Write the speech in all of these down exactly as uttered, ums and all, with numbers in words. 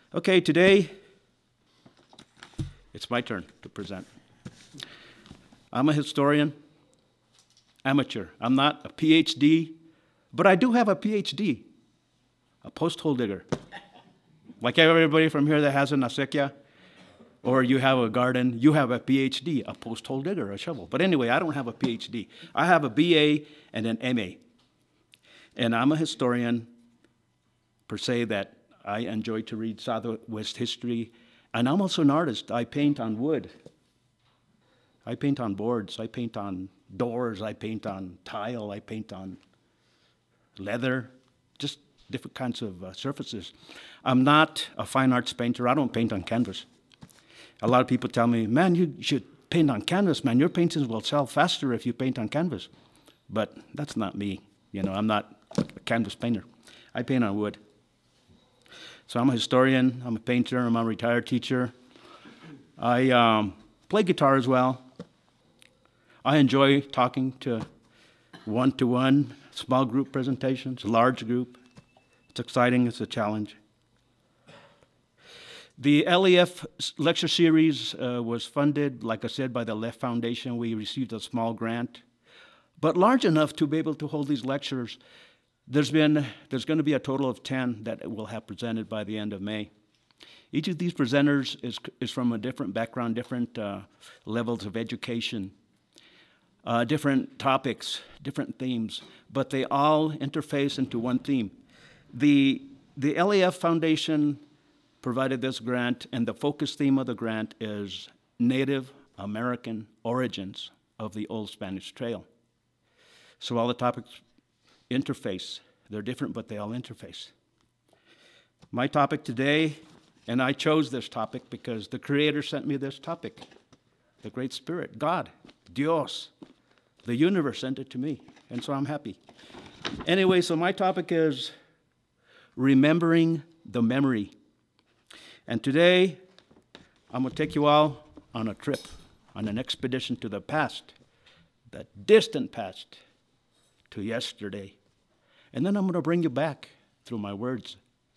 Okay, today it's my turn to present. I'm a historian, amateur. I'm not a P H D, but I do have a P H D, a post-hole digger. Like everybody from here that has an acequia, or you have a garden, you have a P H D, a post-hole digger, a shovel. But anyway, I don't have a P H D. I have a B A and an M A. And I'm a historian, per se, that I enjoy to read Southwest history. And I'm also an artist. I paint on wood. I paint on boards. I paint on doors. I paint on tile. I paint on leather, just different kinds of uh, surfaces. I'm not a fine arts painter. I don't paint on canvas. A lot of people tell me, man, you should paint on canvas, man. Your paintings will sell faster if you paint on canvas. But that's not me. You know, I'm not a canvas painter. I paint on wood. So I'm a historian, I'm a painter, I'm a retired teacher. I um, play guitar as well. I enjoy talking to one-to-one, small group presentations, large group. It's exciting, it's a challenge. The L E F lecture series uh, was funded, like I said, by the Left Foundation. We received a small grant, but large enough to be able to hold these lectures. There's been, there's going to be a total of ten that we'll have presented by the end of May. Each of these presenters is, is from a different background, different uh, levels of education, uh, different topics, different themes, but they all interface into one theme. The, the L A F Foundation provided this grant, and the focus theme of the grant is Native American origins of the Old Spanish Trail. So all the topics interface. They're different, but they all interface. My topic today, and I chose this topic because the Creator sent me this topic. The Great Spirit, God, Dios, the universe sent it to me, and so I'm happy. Anyway, so my topic is remembering the memory. And today, I'm going to take you all on a trip, on an expedition to the past, the distant past, to yesterday. And then I'm going to bring you back through my words.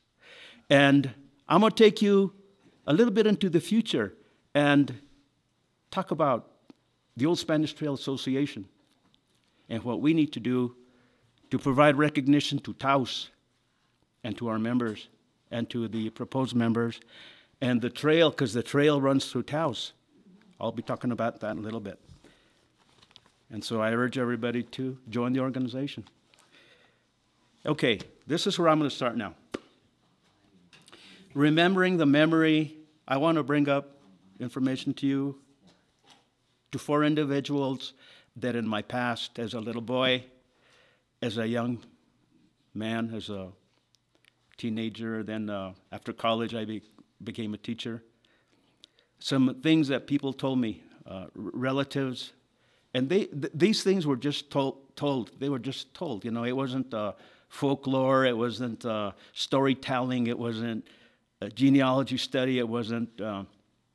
And I'm going to take you a little bit into the future and talk about the Old Spanish Trail Association and what we need to do to provide recognition to Taos and to our members and to the proposed members and the trail, because the trail runs through Taos. I'll be talking about that in a little bit. And so I urge everybody to join the organization. Okay, this is where I'm going to start now. Remembering the memory, I want to bring up information to you, to four individuals that in my past, as a little boy, as a young man, as a teenager, then uh, after college I be, became a teacher, some things that people told me, uh, relatives, and they th- these things were just told, told. They were just told. You know, it wasn't uh, folklore. It wasn't uh, storytelling. It wasn't a genealogy study. It wasn't uh,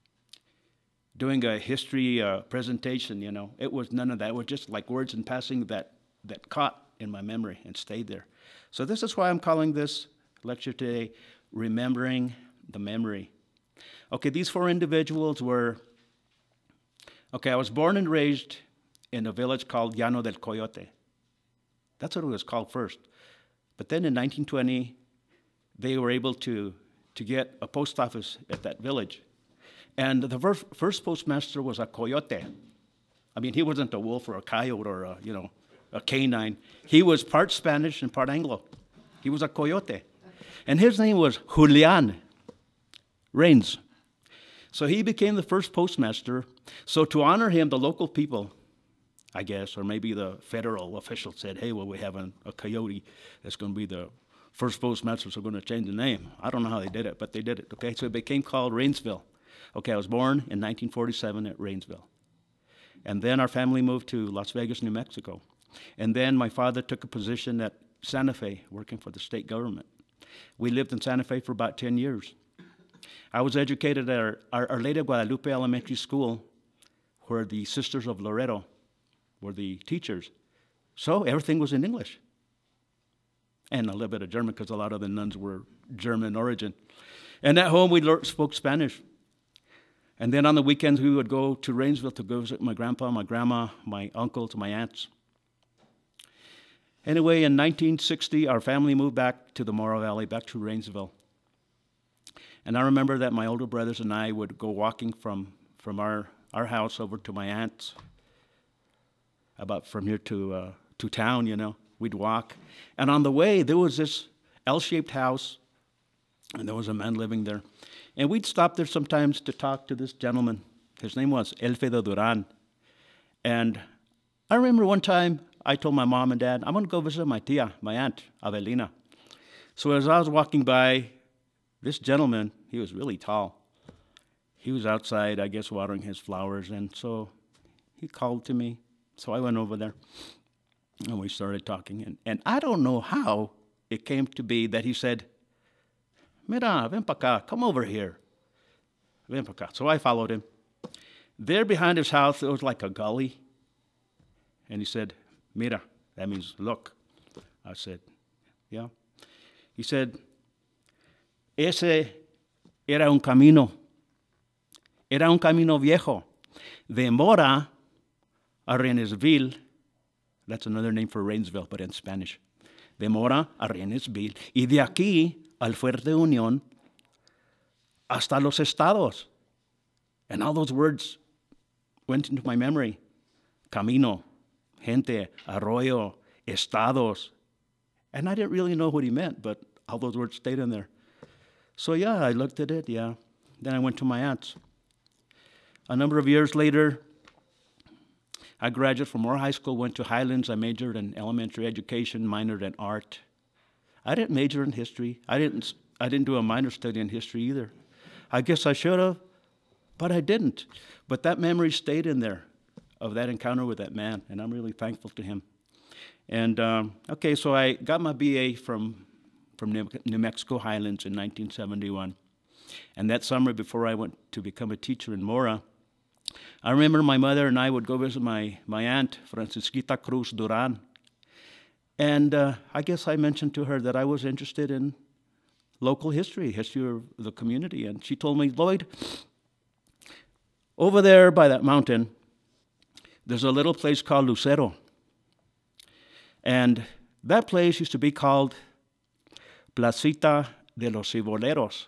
doing a history uh, presentation. You know, it was none of that. It was just like words in passing that that caught in my memory and stayed there. So this is why I'm calling this lecture today, Remembering the Memory. Okay, these four individuals were. Okay, I was born and raised in a village called Llano del Coyote. That's what it was called first. But then in nineteen twenty, they were able to, to get a post office at that village. And the ver- first postmaster was a coyote. I mean, he wasn't a wolf or a coyote or a, you know, a canine. He was part Spanish and part Anglo. He was a coyote. And his name was Julian Rains. So he became the first postmaster. So to honor him, the local people, I guess, or maybe the federal official said, hey, well, we have an, a coyote that's going to be the first postmaster, so we're going to change the name. I don't know how they did it, but they did it, okay? So it became called Rainsville. Okay, I was born in nineteen forty-seven at Rainsville. And then our family moved to Las Vegas, New Mexico. And then my father took a position at Santa Fe, working for the state government. We lived in Santa Fe for about ten years. I was educated at our, our, our Lady of Guadalupe Elementary School, where the Sisters of Loreto were the teachers. So everything was in English. And a little bit of German, because a lot of the nuns were German origin. And at home, we learned, spoke Spanish. And then on the weekends, we would go to Rainsville to go visit my grandpa, my grandma, my uncles, my aunts. Anyway, in nineteen sixty, our family moved back to the Morro Valley, back to Rainsville. And I remember that my older brothers and I would go walking from, from our, our house over to my aunt's, about from here to, uh, to town, you know. We'd walk. And on the way, there was this L-shaped house, and there was a man living there. And we'd stop there sometimes to talk to this gentleman. His name was Elfedo Duran. And I remember one time I told my mom and dad, I'm going to go visit my tia, my aunt, Avelina. So as I was walking by, this gentleman, he was really tall. He was outside, I guess, watering his flowers. And so he called to me. So I went over there, and we started talking. And, and I don't know how it came to be that he said, Mira, ven pa acá, come over here. Ven pa acá. So I followed him. There behind his house, there was like a gully. And he said, Mira, that means look. I said, yeah. He said, ese era un camino. Era un camino viejo. De Mora a Rainsville. That's another name for Rainsville, but in Spanish. De Mora a Rainsville. Y de aquí al Fuerte Unión hasta los estados. And all those words went into my memory. Camino, gente, arroyo, estados. And I didn't really know what he meant, but all those words stayed in there. So yeah, I looked at it, yeah. Then I went to my aunt's. A number of years later, I graduated from Moore High School, went to Highlands. I majored in elementary education, minored in art. I didn't major in history. I didn't, I didn't do a minor study in history either. I guess I should have, but I didn't. But that memory stayed in there of that encounter with that man, and I'm really thankful to him. And, um, okay, so I got my B A from, from New Mexico Highlands in nineteen seventy-one. And that summer, before I went to become a teacher in Mora, I remember my mother and I would go visit my, my aunt, Francisquita Cruz Duran. And uh, I guess I mentioned to her that I was interested in local history, history of the community. And she told me, Lloyd, over there by that mountain, there's a little place called Lucero. And that place used to be called Placita de los Ciboleros.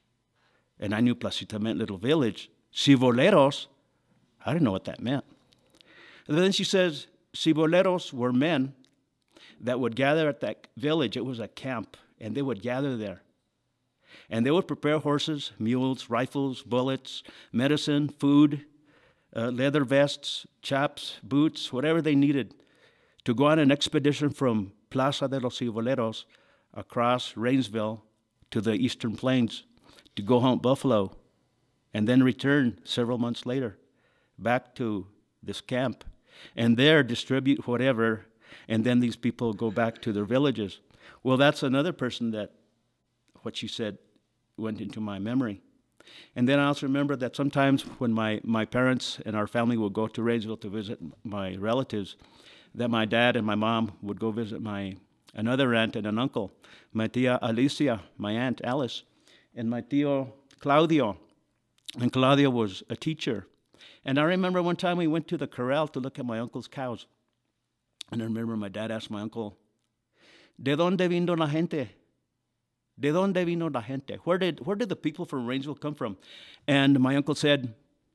And I knew Placita meant little village. Ciboleros, I didn't know what that meant. And then she says, Ciboleros were men that would gather at that village. It was a camp, and they would gather there. And they would prepare horses, mules, rifles, bullets, medicine, food, uh, leather vests, chaps, boots, whatever they needed to go on an expedition from Plaza de los Ciboleros across Rainsville to the Eastern Plains to go hunt buffalo, and then return several months later back to this camp, and there distribute whatever, and then these people go back to their villages. Well, that's another person that, what she said, went into my memory. And then I also remember that sometimes when my, my parents and our family would go to Rainsville to visit my relatives, that my dad and my mom would go visit my another aunt and an uncle, my tia Alicia, my aunt Alice, and my tío Claudio. And Claudio was a teacher. And I remember one time we went to the corral to look at my uncle's cows. And I remember my dad asked my uncle, ¿De dónde vino la gente? ¿De dónde vino la gente? Where did, where did the people from Rainsville come from? And my uncle said,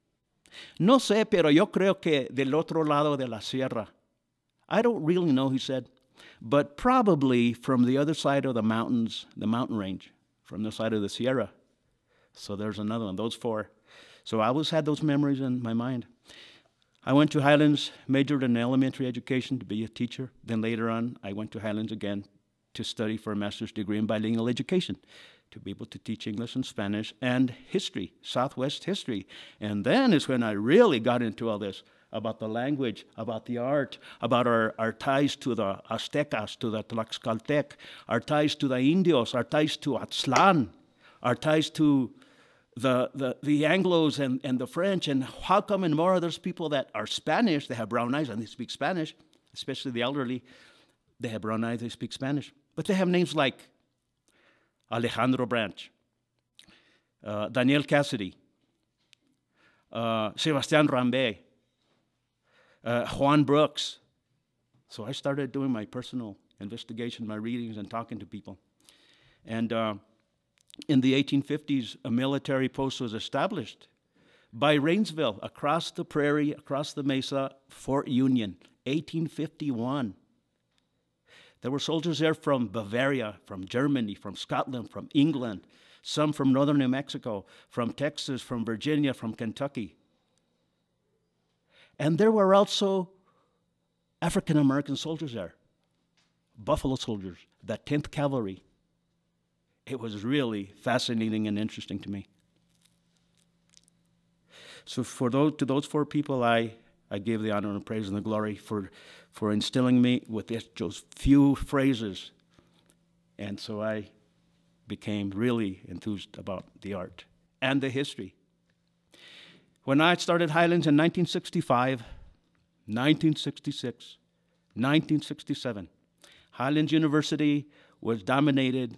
No sé, pero yo creo que del otro lado de la sierra. I don't really know, he said, but probably from the other side of the mountains, the mountain range, from the side of the Sierra. So there's another one, those four. So I always had those memories in my mind. I went to Highlands, majored in elementary education to be a teacher. Then later on, I went to Highlands again to study for a master's degree in bilingual education, to be able to teach English and Spanish and history, Southwest history. And then is when I really got into all this about the language, about the art, about our, our ties to the Aztecas, to the Tlaxcaltec, our ties to the Indios, our ties to Aztlan, our ties to the, the, the Anglos and, and the French, and how come in Mora there's people that are Spanish, they have brown eyes and they speak Spanish, especially the elderly, they have brown eyes, they speak Spanish. But they have names like Alejandro Branch, uh, Daniel Cassidy, uh, Sebastian Rambe, uh, Juan Brooks. So I started doing my personal investigation, my readings, and talking to people. And uh, in the eighteen fifties, a military post was established by Rainsville, across the prairie, across the mesa, Fort Union, eighteen fifty-one. There were soldiers there from Bavaria, from Germany, from Scotland, from England, some from northern New Mexico, from Texas, from Virginia, from Kentucky. And there were also African-American soldiers there, Buffalo soldiers, the tenth Cavalry. It was really fascinating and interesting to me. So for those, to those four people, I, I give the honor and praise and the glory for, for instilling me with this, those few phrases. And so I became really enthused about the art and the history. When I started Highlands in nineteen sixty-five, nineteen sixty-six, nineteen sixty-seven, Highlands University was dominated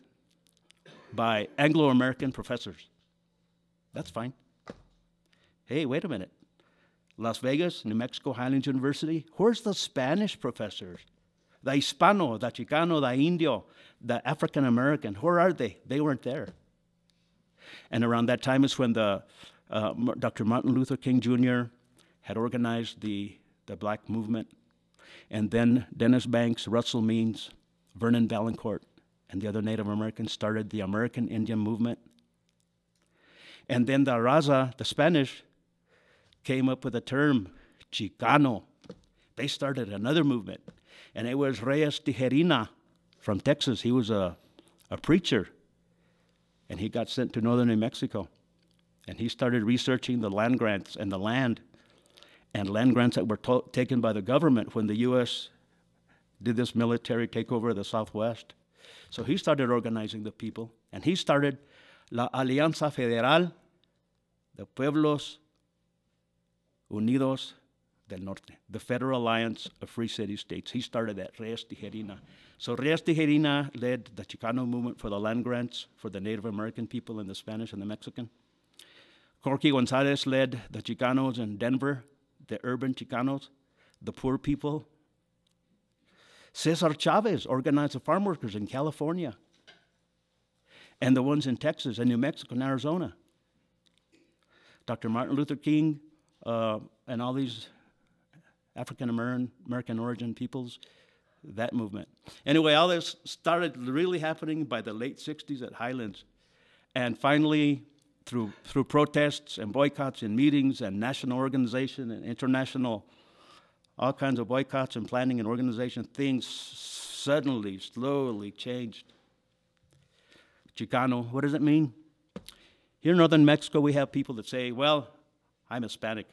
by Anglo-American professors. That's fine. Hey, wait a minute. Las Vegas, New Mexico, Highlands University, where's the Spanish professors? The Hispano, the Chicano, the Indio, the African-American, where are they? They weren't there. And around that time is when the, uh, Doctor Martin Luther King Junior had organized the, the black movement. And then Dennis Banks, Russell Means, Vernon Valancourt, and the other Native Americans started the American Indian movement. And then the Raza, the Spanish, came up with the term Chicano. They started another movement. And it was Reyes Tijerina from Texas. He was a, a preacher. And he got sent to northern New Mexico. And he started researching the land grants and the land. And land grants that were to- taken by the government when the U S did this military takeover of the Southwest. So he started organizing the people. And he started La Alianza Federal de Pueblos Unidos del Norte, the Federal Alliance of Free City States. He started that, Reyes Tijerina. So Reyes Tijerina led the Chicano movement for the land grants for the Native American people and the Spanish and the Mexican. Corky Gonzalez led the Chicanos in Denver, the urban Chicanos, the poor people. Cesar Chavez organized the farm workers in California and the ones in Texas and New Mexico and Arizona. Doctor Martin Luther King uh, and all these African-American American origin peoples, that movement. Anyway, all this started really happening by the late sixties at Highlands. And finally, through, through protests and boycotts and meetings and national organization and international, all kinds of boycotts and planning and organization, things suddenly, slowly changed. Chicano, what does it mean? Here in northern Mexico, we have people that say, well, I'm Hispanic.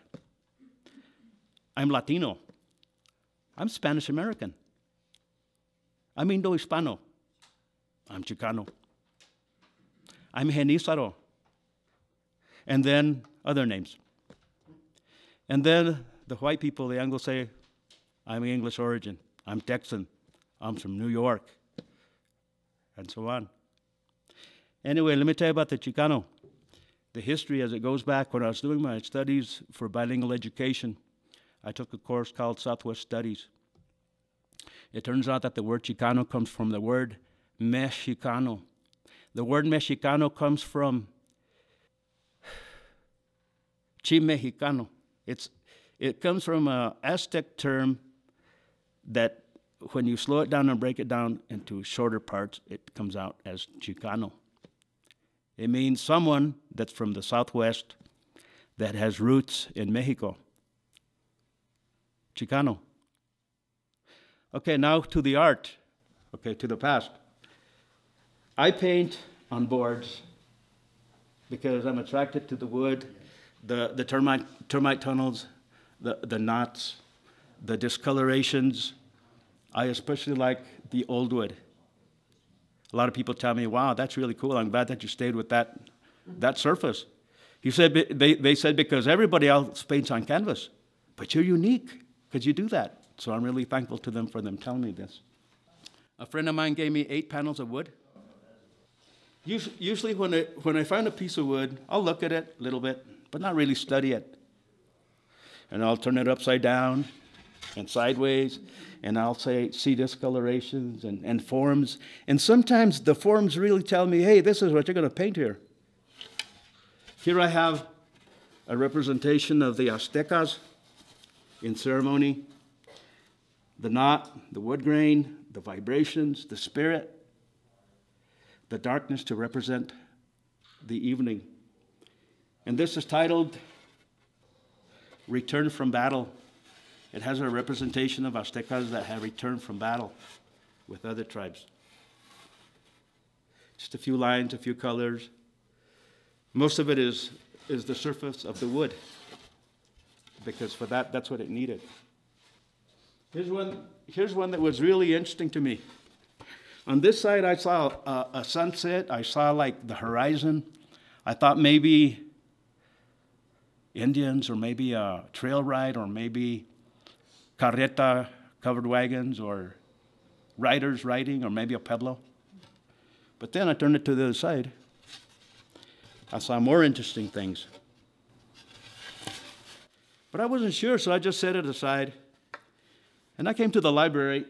I'm Latino. I'm Spanish American. I'm Indo-Hispano. I'm Chicano. I'm Genizaro. And then other names. And then the white people, the Anglos say, I'm English origin. I'm Texan. I'm from New York. And so on. Anyway, let me tell you about the Chicano. The history as it goes back, when I was doing my studies for bilingual education, I took a course called Southwest Studies. It turns out that the word Chicano comes from the word Mexicano. The word Mexicano comes from Chi Mexicano. It's, it comes from an Aztec term that when you slow it down and break it down into shorter parts, it comes out as Chicano. It means someone that's from the Southwest that has roots in Mexico. Chicano. Okay, now to the art. Okay, to the past. I paint on boards because I'm attracted to the wood, the, the termite, termite tunnels, the, the knots, the discolorations. I especially like the old wood. A lot of people tell me, wow, that's really cool. I'm glad that you stayed with that, that surface. He said, they, they said, because everybody else paints on canvas, but you're unique because you do that. So I'm really thankful to them for them telling me this. A friend of mine gave me eight panels of wood. Us- Usually when I, when I find a piece of wood, I'll look at it a little bit, but not really study it. And I'll turn it upside down and sideways, and I'll say, see discolorations and, and forms. And sometimes the forms really tell me, hey, this is what you're going to paint here. Here I have a representation of the Aztecas in ceremony. The knot, the wood grain, the vibrations, the spirit, the darkness to represent the evening. And this is titled Return from Battle. It has a representation of Aztecas that have returned from battle with other tribes. Just a few lines, a few colors. Most of it is, is the surface of the wood, because for that, that's what it needed. Here's one, here's one that was really interesting to me. On this side, I saw a, a sunset. I saw like the horizon. I thought maybe Indians, or maybe a trail ride, or maybe carreta, covered wagons, or riders riding, or maybe a pueblo. But then I turned it to the other side. I saw more interesting things. But I wasn't sure, so I just set it aside. And I came to the library.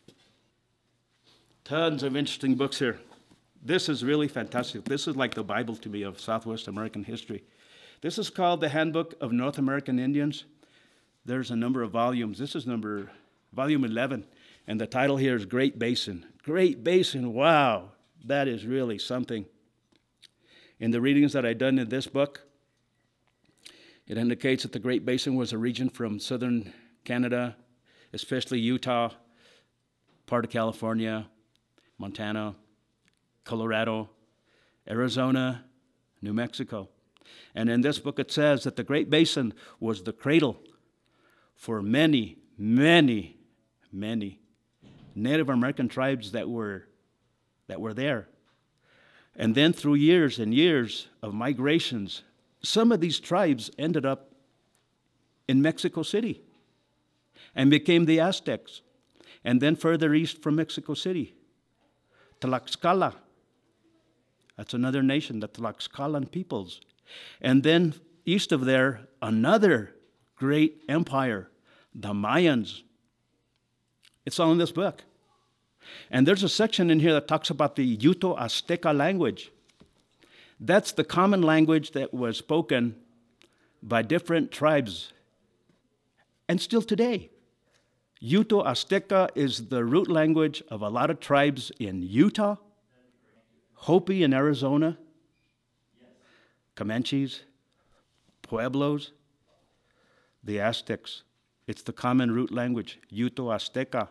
Tons of interesting books here. This is really fantastic. This is like the Bible to me of Southwest American history. This is called the Handbook of North American Indians. There's a number of volumes. This is number, volume eleven. And the title here is Great Basin. Great Basin, wow. That is really something. In the readings that I've done in this book, it indicates that the Great Basin was a region from southern Canada, especially Utah, part of California, Montana, Colorado, Arizona, New Mexico. And in this book it says that the Great Basin was the cradle for many, many, many Native American tribes that were, that were there. And then through years and years of migrations, some of these tribes ended up in Mexico City and became the Aztecs. And then further east from Mexico City, Tlaxcala. That's another nation, the Tlaxcalan peoples. And then east of there, another great empire, the Mayans. It's all in this book. And there's a section in here that talks about the Uto-Azteca language. That's the common language that was spoken by different tribes, and still today. Uto-Azteca is the root language of a lot of tribes in Utah, Hopi in Arizona, Comanches, Pueblos, the Aztecs. It's the common root language, Uto-Azteca.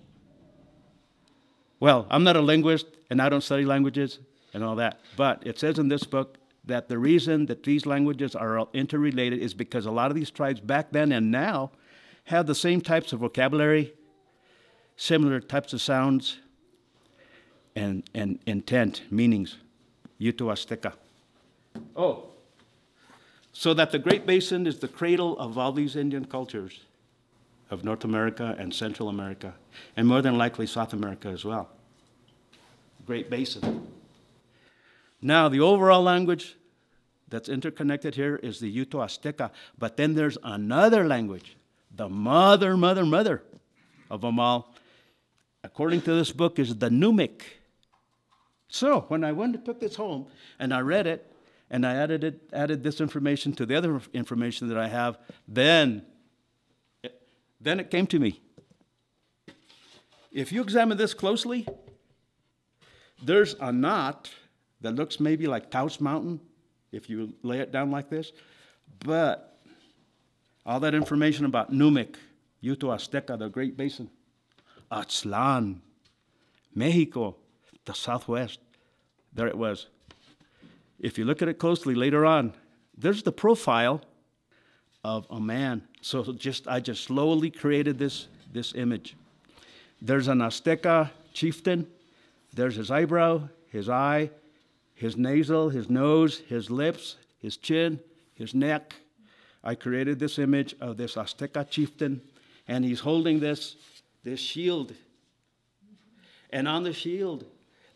Well, I'm not a linguist, and I don't study languages and all that, but it says in this book that the reason that these languages are all interrelated is because a lot of these tribes back then and now have the same types of vocabulary, similar types of sounds, and, and intent, meanings, Uto-Azteca. Oh, so that the Great Basin is the cradle of all these Indian cultures of North America and Central America, and more than likely South America as well. Great Basin. Now, the overall language that's interconnected here is the Uto-Azteca, but then there's another language, the mother, mother, mother of them all, according to this book, is the Numic. So, when I went and took this home, and I read it, and I added, it, added this information to the other information that I have, then Then it came to me. If you examine this closely, there's a knot that looks maybe like Taos Mountain, if you lay it down like this, but all that information about Numic, Uto-Azteca, the Great Basin, Aztlán, Mexico, the Southwest, there it was. If you look at it closely later on, there's the profile of a man. So just I just slowly created this, this image. There's an Azteca chieftain. There's his eyebrow, his eye, his nasal, his nose, his lips, his chin, his neck. I created this image of this Azteca chieftain, and he's holding this, this shield. And on the shield,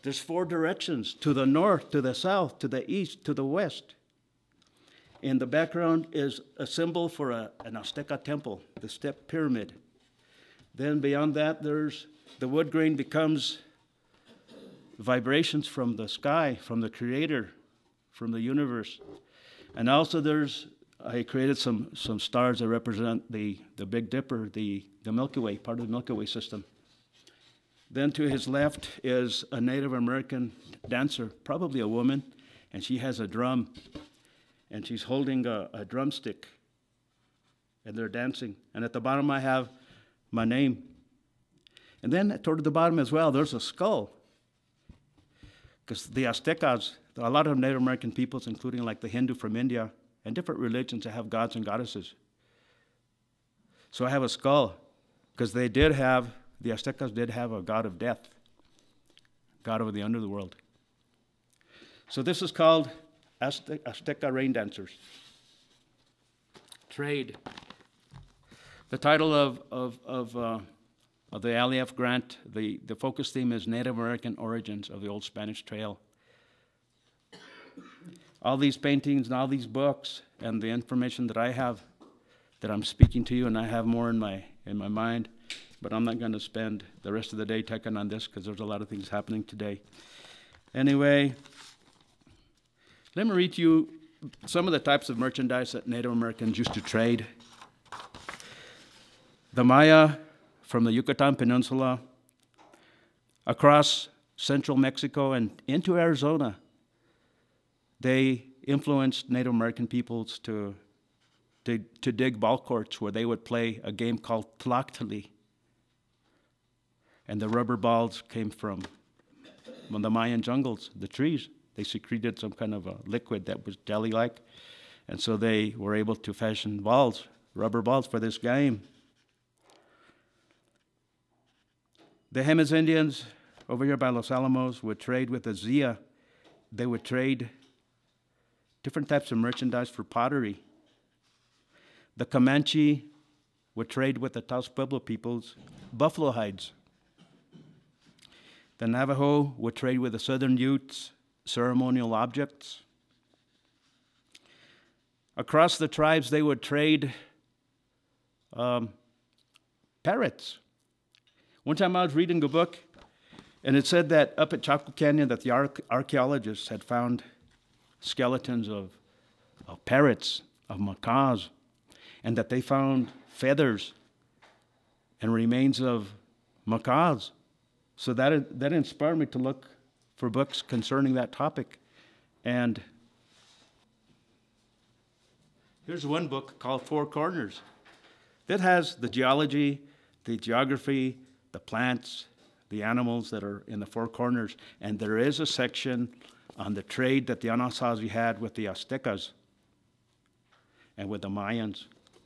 There's four directions: to the north, to the south, to the east, to the west. In the background is a symbol for a, an Azteca temple, the step pyramid. Then beyond that, there's the wood grain becomes vibrations from the sky, from the Creator, from the universe. And also there's, I created some, some stars that represent the, the Big Dipper, the, the Milky Way, part of the Milky Way system. Then to his left is a Native American dancer, probably a woman, and she has a drum, and she's holding a, a drumstick, and they're dancing. And at the bottom I have my name. And then toward the bottom as well, there's a skull. Because the Aztecas, a lot of Native American peoples, including like the Hindu from India, and different religions that have gods and goddesses. So I have a skull, because they did have, the Aztecas did have a god of death, god of the underworld. So this is called Azte- Azteca rain dancers. Trade. The title of, of, of, uh, of the Ali F. Grant, the, the focus theme is Native American Origins of the Old Spanish Trail. All these paintings and all these books and the information that I have, that I'm speaking to you, and I have more in my, in my mind, but I'm not going to spend the rest of the day taking on this because there's a lot of things happening today. Anyway, let me read to you some of the types of merchandise that Native Americans used to trade. The Maya from the Yucatan Peninsula, across central Mexico and into Arizona, they influenced Native American peoples to, to, to dig ball courts where they would play a game called Tlactli. And the rubber balls came from, from the Mayan jungles, the trees. They secreted some kind of a liquid that was jelly-like. And so they were able to fashion balls, rubber balls for this game. The Jemez Indians over here by Los Alamos would trade with the Zia. They would trade different types of merchandise for pottery. The Comanche would trade with the Taos Pueblo peoples buffalo hides. The Navajo would trade with the Southern Utes ceremonial objects. Across the tribes, they would trade um, parrots. One time I was reading a book, and it said that up at Chaco Canyon that the arch- archaeologists had found skeletons of, of parrots, of macaws, and that they found feathers and remains of macaws. So that, that inspired me to look for books concerning that topic. And here's one book called Four Corners. That has the geology, the geography, the plants, the animals that are in the Four Corners. And there is a section on the trade that the Anasazi had with the Aztecas and with the Mayans.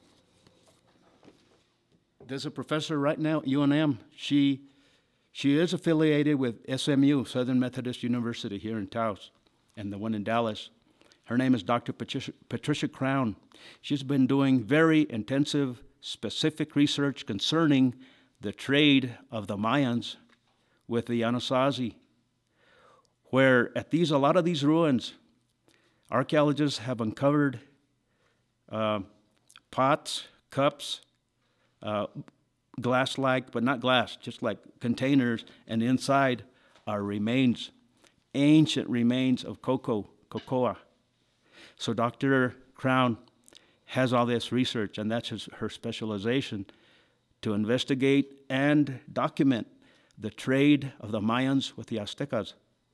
There's a professor right now at U N M. She, she is affiliated with S M U, Southern Methodist University here in Taos, and the one in Dallas. Her name is Doctor Patricia, Patricia Crown. She's been doing very intensive, specific research concerning the trade of the Mayans with the Anasazi, where at these, a lot of these ruins, archaeologists have uncovered uh, pots, cups, uh, glass-like, but not glass, just like containers, and inside are remains, ancient remains of cocoa, cocoa. So Doctor Crown has all this research, and that's his, her specialization, to investigate and document the trade of the Mayans with the Aztecas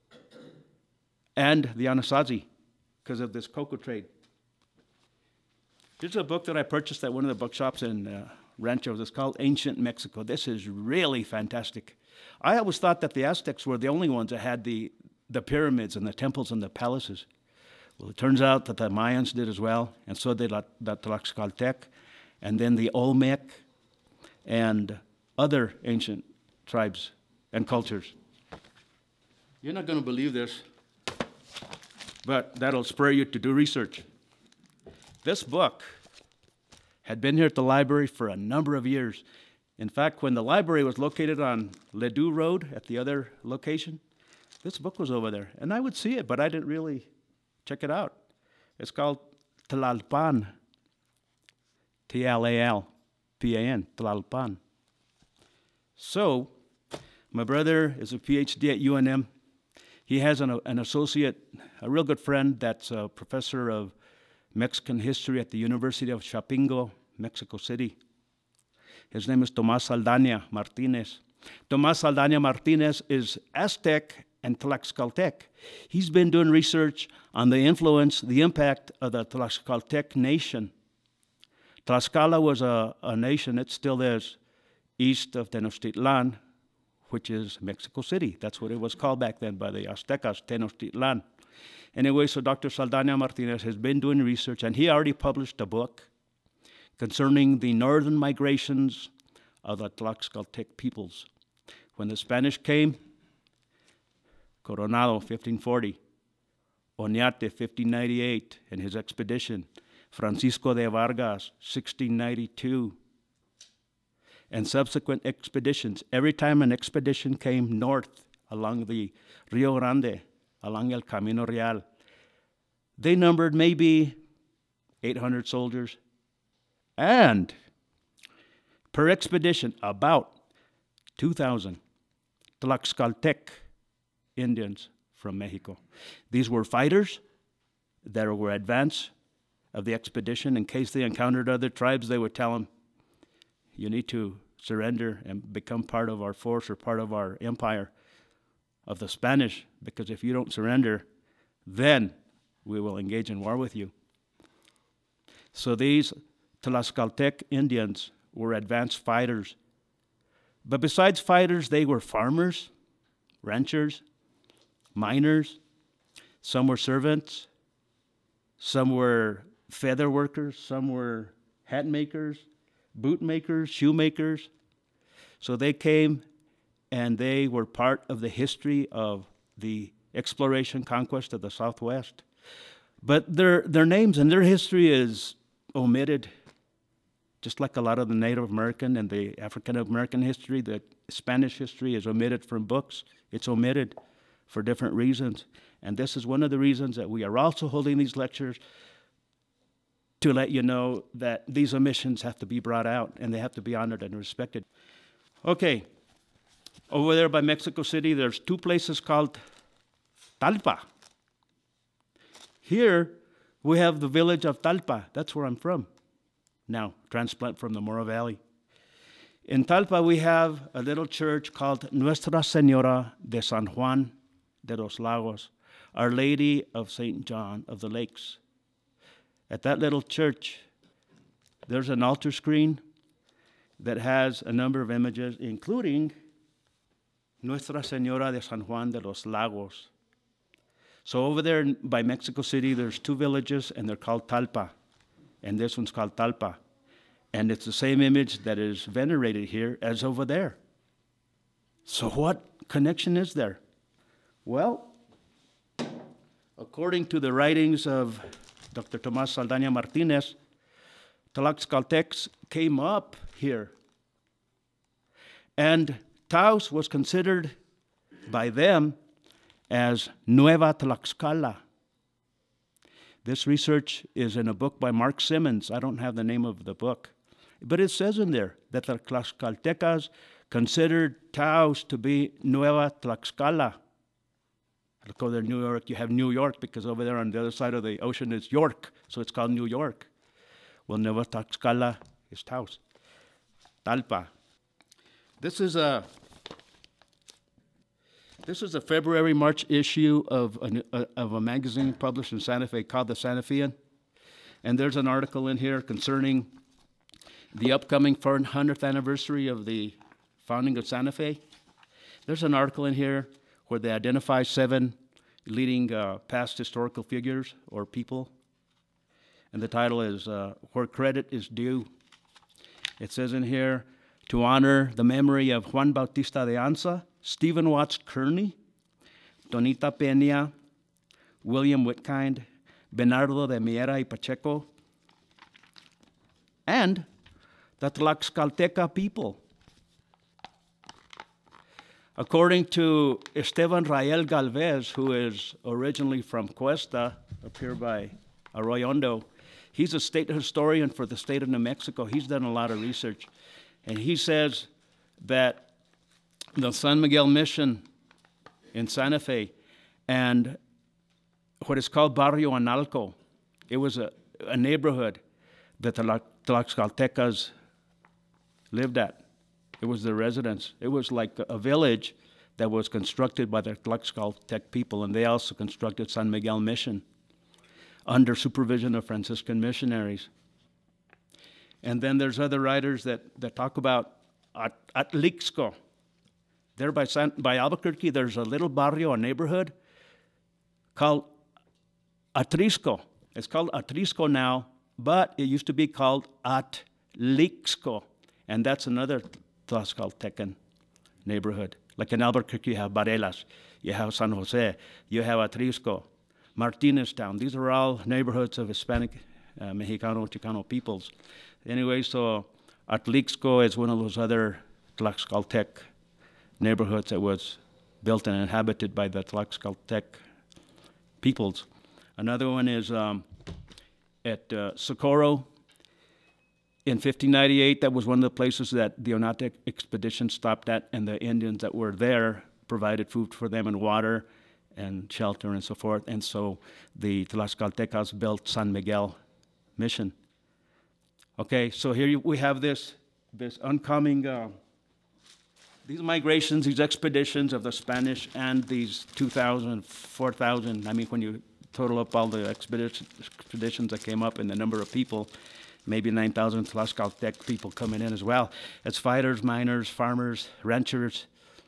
and the Anasazi because of this cocoa trade. This is a book that I purchased at one of the bookshops in uh, Ranchos. It's called Ancient Mexico. This is really fantastic. I always thought that the Aztecs were the only ones that had the, the pyramids and the temples and the palaces. Well, it turns out that the Mayans did as well, and so did the Tlaxcaltec, and then the Olmec, and other ancient tribes and cultures. You're not going to believe this, but that'll spur you to do research. This book had been here at the library for a number of years. In fact, when the library was located on Ledoux Road at the other location, This book was over there, and I would see it, but I didn't really check it out. It's called Tlalpan, T L A L P A N, Tlalpan. So, my brother is a P H D at U N M. He has an, an associate, a real good friend that's a professor of Mexican history at the University of Chapingo, Mexico City. His name is Tomas Saldaña Martinez. Tomas Saldaña Martinez is Aztec and Tlaxcaltec. He's been doing research on the influence, the impact of the Tlaxcaltec nation. Tlaxcala was a, a nation, it still is, east of Tenochtitlan, which is Mexico City. That's what it was called back then by the Aztecas, Tenochtitlan. Anyway, so Doctor Saldaña Martinez has been doing research, and he already published a book concerning the northern migrations of the Tlaxcaltec peoples. When the Spanish came, Coronado, fifteen forty, Oñate, fifteen ninety-eight, and his expedition, Francisco de Vargas, sixteen ninety-two, and subsequent expeditions. Every time an expedition came north along the Rio Grande, along El Camino Real, they numbered maybe eight hundred soldiers, and per expedition, about two thousand Tlaxcaltec Indians from Mexico. These were fighters that were advance of the expedition. In case they encountered other tribes, they would tell them, you need to surrender and become part of our force or part of our empire of the Spanish, because if you don't surrender, then we will engage in war with you. So these Tlaxcaltec Indians were advanced fighters. But besides fighters, they were farmers, ranchers, miners. Some were servants. Some were feather workers. Some were hat makers, boot makers, shoemakers. So they came and they were part of the history of the exploration, conquest of the Southwest. But their, their names and their history is omitted, just like a lot of the Native American and the African American history. The Spanish history is omitted from books. It's omitted for different reasons. And this is one of the reasons that we are also holding these lectures, to let you know that these omissions have to be brought out and they have to be honored and respected. Okay, over there by Mexico City, there's two places called Talpa. Here, we have the village of Talpa. That's where I'm from. Now, transplant from the Morro Valley. In Talpa, we have a little church called Nuestra Señora de San Juan de los Lagos, Our Lady of Saint John of the Lakes. At that little church, there's an altar screen that has a number of images, including Nuestra Señora de San Juan de los Lagos. So over there by Mexico City, there's two villages, and they're called Talpa. And this one's called Talpa. And it's the same image that is venerated here as over there. So what connection is there? Well, according to the writings of Doctor Tomas Saldaña Martinez, Tlaxcaltecs came up here. And Taos was considered by them as Nueva Tlaxcala. This research is in a book by Mark Simmons. I don't have the name of the book. But it says in there that the Tlaxcaltecas considered Taos to be Nueva Tlaxcala. Look over there in New York, you have New York, because over there on the other side of the ocean is York, so it's called New York. Well, Nueva Tlaxcala is Taos. Talpa. This is a This is a February, March issue of a, of a magazine published in Santa Fe called the Santa Fean. And there's an article in here concerning the upcoming four hundredth anniversary of the founding of Santa Fe. There's an article in here where they identify seven leading uh, past historical figures or people. And the title is uh, Where Credit is Due. It says in here, to honor the memory of Juan Bautista de Anza, Stephen Watts Kearney, Donita Peña, William Whitkind, Bernardo de Miera y Pacheco, and the Tlaxcalteca people. According to Esteban Rael Galvez, who is originally from Cuesta, up here by Arroyo Hondo, he's a state historian for the state of New Mexico. He's done a lot of research. And he says that the San Miguel Mission in Santa Fe and what is called Barrio Analco, it was a, a neighborhood that the Tlaxcaltecas lived at. It was their residence. It was like a village that was constructed by the Tlaxcaltec people, and they also constructed San Miguel Mission under supervision of Franciscan missionaries. And then there's other writers that, that talk about At, Atlixco. There by, San, by Albuquerque, there's a little barrio, a neighborhood called Atrisco. It's called Atrisco now, but it used to be called Atlixco, and that's another Tlaxcaltecan neighborhood. Like in Albuquerque, you have Barelas, you have San Jose, you have Atrisco, Martinez Town. These are all neighborhoods of Hispanic, uh, Mexicano, Chicano peoples. Anyway, so Atlixco is one of those other Tlaxcaltec neighborhoods that was built and inhabited by the Tlaxcaltec peoples. Another one is um, at uh, Socorro. In fifteen ninety-eight, that was one of the places that the Oñate expedition stopped at, and the Indians that were there provided food for them and water and shelter and so forth. And so the Tlaxcaltecas built San Miguel Mission. Okay, so here you, we have this, this oncoming, uh, these migrations, these expeditions of the Spanish and these two thousand, four thousand, I mean, when you total up all the expedition, expeditions that came up and the number of people, maybe nine thousand Tlaxcaltec people coming in as well, as fighters, miners, farmers, ranchers,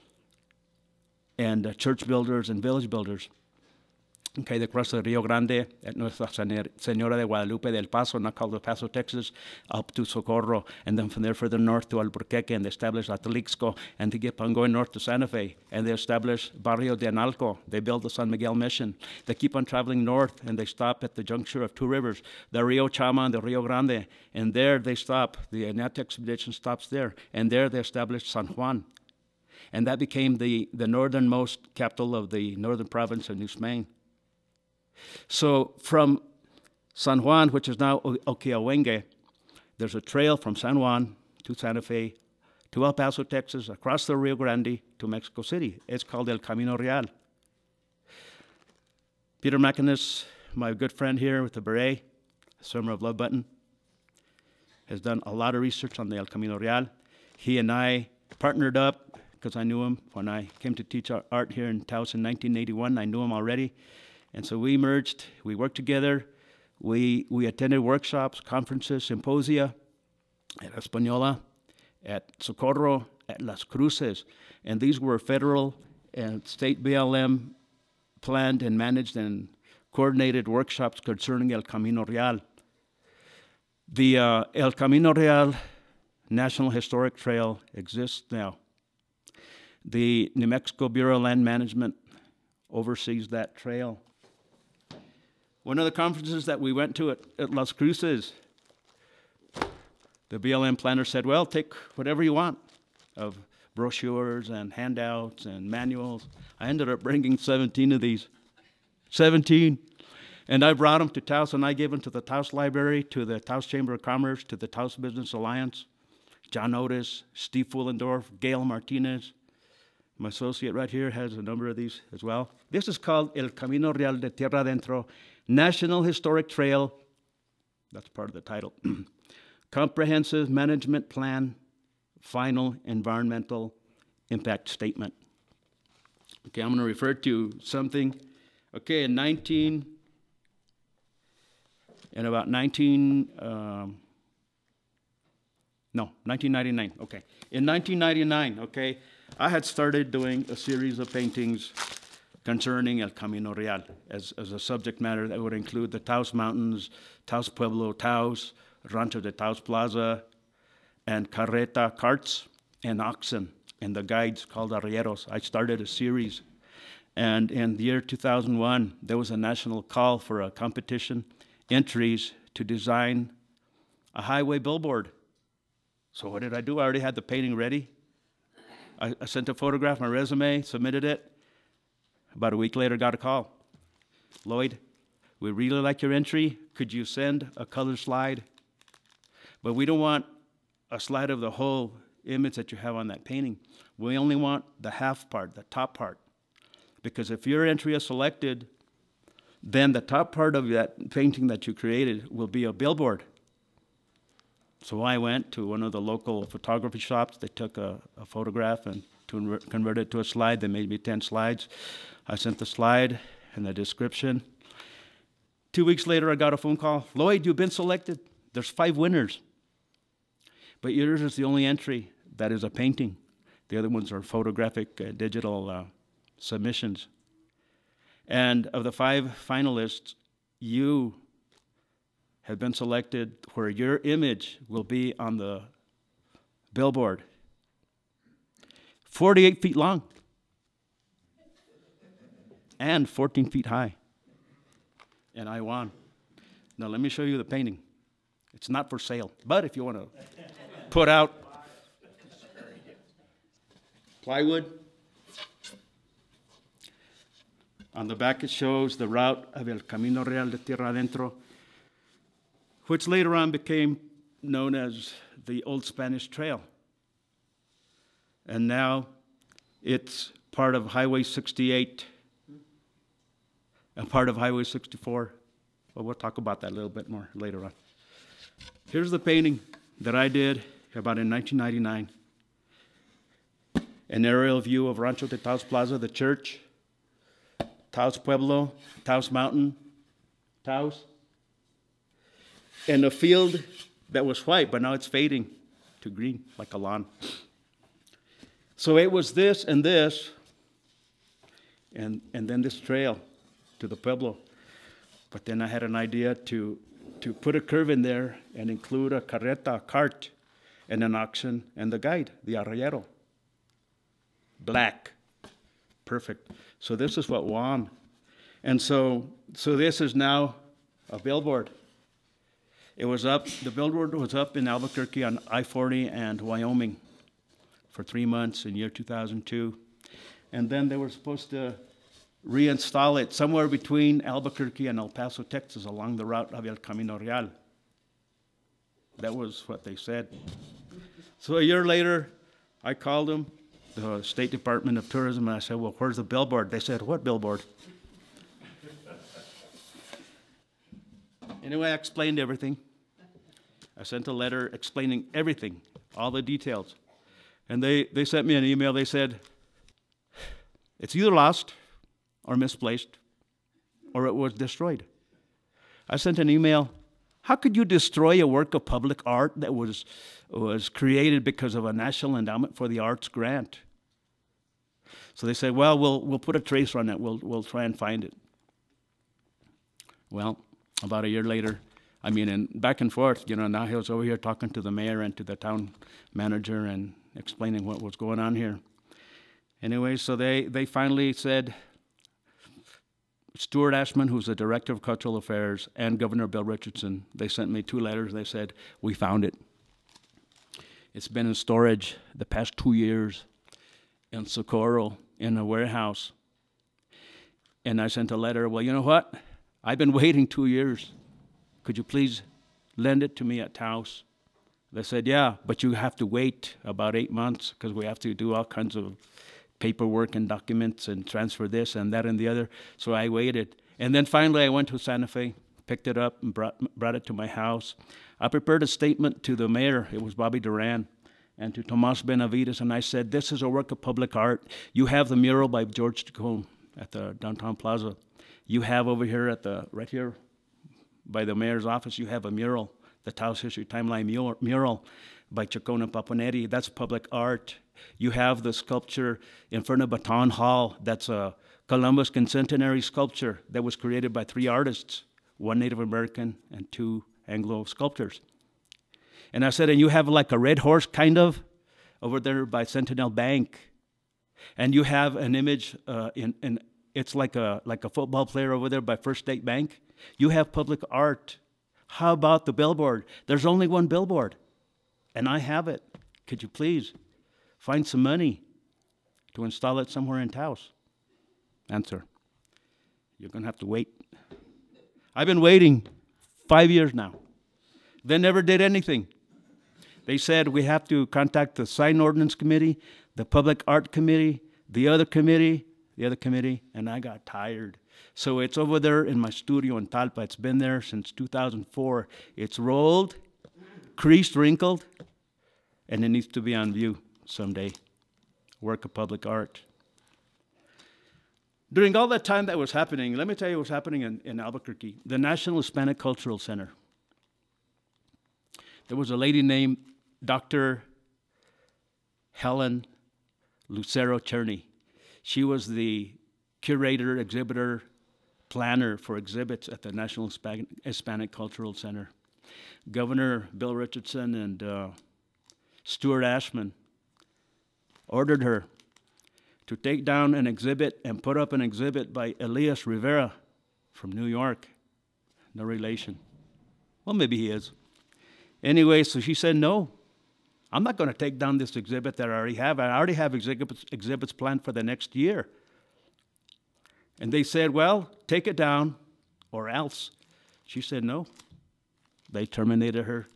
and uh, church builders and village builders. Okay, they crossed the Rio Grande at Nuestra Señora de Guadalupe del Paso, now called El Paso, Texas, up to Socorro, and then from there further north to Albuquerque, and they established Atlixco, and they keep on going north to Santa Fe, and they established Barrio de Analco. They built the San Miguel Mission. They keep on traveling north, and they stop at the juncture of two rivers, the Rio Chama and the Rio Grande, and there they stop. The Oñate expedition stops there, and there they established San Juan. And that became the, the northernmost capital of the northern province of New Spain. So from San Juan, which is now Oquiowengue, there's a trail from San Juan to Santa Fe, to El Paso, Texas, across the Rio Grande to Mexico City. It's called El Camino Real. Peter Macinus, my good friend here with the beret, swimmer of Love Button, has done a lot of research on the El Camino Real. He and I partnered up because I knew him when I came to teach art here in Taos in nineteen eighty-one. I knew him already. And so we merged, we worked together, we, we attended workshops, conferences, symposia at Española, at Socorro, at Las Cruces. And these were federal and state B L M planned and managed and coordinated workshops concerning El Camino Real. The uh, El Camino Real National Historic Trail exists now. The New Mexico Bureau of Land Management oversees that trail. One of the conferences that we went to at, at Las Cruces, the B L M planner said, well, take whatever you want of brochures and handouts and manuals. I ended up bringing seventeen of these, seventeen. And I brought them to Taos, and I gave them to the Taos Library, to the Taos Chamber of Commerce, to the Taos Business Alliance, John Otis, Steve Fuhlendorf, Gail Martinez. My associate right here has a number of these as well. This is called El Camino Real de Tierra Adentro, National Historic Trail. That's part of the title. Comprehensive Management Plan, Final Environmental Impact Statement. Okay, I'm going to refer to something. Okay, in nineteen, in about nineteen, um, no, nineteen ninety-nine. Okay, in nineteen ninety-nine. Okay, I had started doing a series of paintings concerning El Camino Real as, as a subject matter that would include the Taos Mountains, Taos Pueblo, Taos, Rancho de Taos Plaza, and carreta carts and oxen, and the guides called arrieros. I started a series. And in the year two thousand one, there was a national call for a competition, entries to design a highway billboard. So what did I do? I already had the painting ready. I, I sent a photograph, my resume, submitted it. About a week later, got a call. Lloyd, we really like your entry. Could you send a color slide? But we don't want a slide of the whole image that you have on that painting. We only want the half part, the top part. Because if your entry is selected, then the top part of that painting that you created will be a billboard. So I went to one of the local photography shops. They took a, a photograph and to convert it to a slide. They made me ten slides. I sent the slide and the description. Two weeks later, I got a phone call. Lloyd, you've been selected. There's five winners. But yours is the only entry that is a painting. The other ones are photographic, uh, digital uh, submissions. And of the five finalists, you have been selected where your image will be on the billboard. forty-eight feet long and fourteen feet high. And I won. Now let me show you the painting. It's not for sale, but if you want to put out plywood. On the back it shows the route of El Camino Real de Tierra Adentro, which later on became known as the Old Spanish Trail. And now it's part of Highway sixty-eight and part of Highway sixty-four. Well, we'll talk about that a little bit more later on. Here's the painting that I did about in nineteen ninety-nine. An aerial view of Rancho de Taos Plaza, the church, Taos Pueblo, Taos Mountain, Taos, and a field that was white, but now it's fading to green, like a lawn. So it was this and this, and, and then this trail to the Pueblo. But then I had an idea to, to put a curve in there and include a carreta, a cart, and an oxen, and the guide, the arriero. Black. Perfect. So this is what won. And so, so this is now a billboard. It was up, the billboard was up in Albuquerque on I forty and Wyoming for three months in year two thousand two. And then they were supposed to reinstall it somewhere between Albuquerque and El Paso, Texas, along the route of El Camino Real. That was what they said. So a year later, I called them, the State Department of Tourism, and I said, well, where's the billboard? They said, what billboard? Anyway, I explained everything. I sent a letter explaining everything, all the details. And they, they sent me an email. They said, it's either lost or misplaced, or it was destroyed. I sent an email. How could you destroy a work of public art that was, was created because of a National Endowment for the Arts grant? So they said, well, we'll, we'll put a tracer on it. We'll, we'll try and find it. Well, about a year later, I mean, and back and forth, you know, now he was over here talking to the mayor and to the town manager and explaining what was going on here. Anyway, so they, they finally said, Stuart Ashman, who's the director of cultural affairs, and Governor Bill Richardson, they sent me two letters. They said, we found it. It's been in storage the past two years in Socorro in a warehouse. And I sent a letter, well, you know what? I've been waiting two years. Could you please lend it to me at Taos? They said, yeah, but you have to wait about eight months because we have to do all kinds of paperwork and documents and transfer this and that and the other. So I waited. And then finally I went to Santa Fe, picked it up and brought, brought it to my house. I prepared a statement to the mayor, it was Bobby Duran, and to Tomas Benavides, and I said, this is a work of public art. You have the mural by George Tacone at the downtown plaza. You have over here at the, right here by the mayor's office, you have a mural, the Taos History Timeline mural, mural by Chacona Papanetti. That's public art. You have the sculpture in front of Baton Hall. That's a Columbus Centenary sculpture that was created by three artists, one Native American and two Anglo sculptors. And I said, and you have like a red horse kind of over there by Sentinel Bank. And you have an image uh, in, in it's like a like a football player over there by First State Bank. You have public art. How about the billboard? There's only one billboard, and I have it. Could you please find some money to install it somewhere in Taos? Answer, you're going to have to wait. I've been waiting five years now. They never did anything. They said we have to contact the Sign Ordinance Committee, the Public Art Committee, the other committee, the other committee, and I got tired. So it's over there in my studio in Talpa. It's been there since two thousand four. It's rolled, creased, wrinkled, and it needs to be on view someday. Work of public art. During all that time that was happening, let me tell you what was happening in, in Albuquerque, the National Hispanic Cultural Center. There was a lady named Doctor Helen Lucero Cherney. She was the curator, exhibitor, planner for exhibits at the National Hispanic Cultural Center. Governor Bill Richardson and uh, Stuart Ashman ordered her to take down an exhibit and put up an exhibit by Elias Rivera from New York. No relation. Well, maybe he is. Anyway, so she said, no, I'm not going to take down this exhibit that I already have. I already have exhibits, exhibits planned for the next year. And they said, well, take it down or else. She said, no. They terminated her.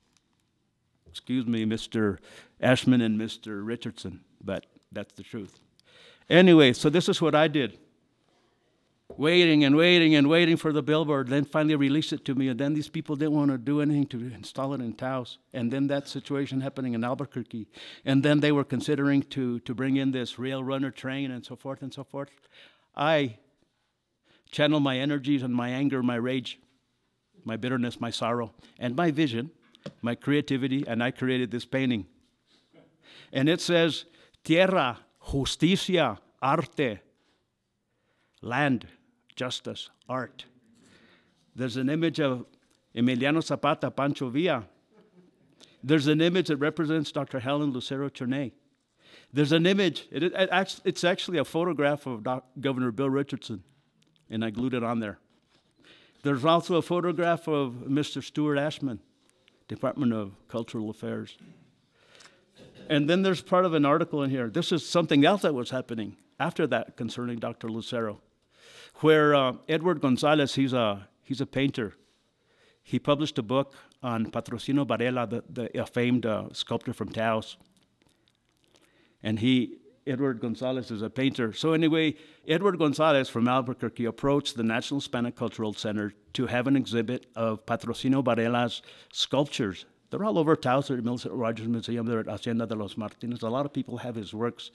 Excuse me, Mister Ashman and Mister Richardson, but that's the truth. Anyway, so this is what I did. Waiting and waiting and waiting for the billboard, then finally released it to me, and then these people didn't want to do anything to install it in Taos. And then that situation happening in Albuquerque. And then they were considering to, to bring in this rail runner train and so forth and so forth. I channeled my energies and my anger, my rage, my bitterness, my sorrow, and my vision, my creativity, and I created this painting. And it says, Tierra, Justicia, Arte, land, justice, art. There's an image of Emiliano Zapata, Pancho Villa. There's an image that represents Doctor Helen Lucero Cherney. There's an image, it, it, it's actually a photograph of Doc, Governor Bill Richardson, and I glued it on there. There's also a photograph of Mister Stuart Ashman, Department of Cultural Affairs. And then there's part of an article in here. This is something else that was happening after that concerning Doctor Lucero, where uh, Edward Gonzalez, he's a, he's a painter. He published a book on Patrocinio Varela, the, the famed uh, sculptor from Taos. And he, Edward Gonzalez, is a painter. So anyway, Edward Gonzalez from Albuquerque approached the National Hispanic Cultural Center to have an exhibit of Patrocinio Varela's sculptures. They're all over Taos, at Millicent Rogers Museum, they're at Hacienda de los Martinez. A lot of people have his works.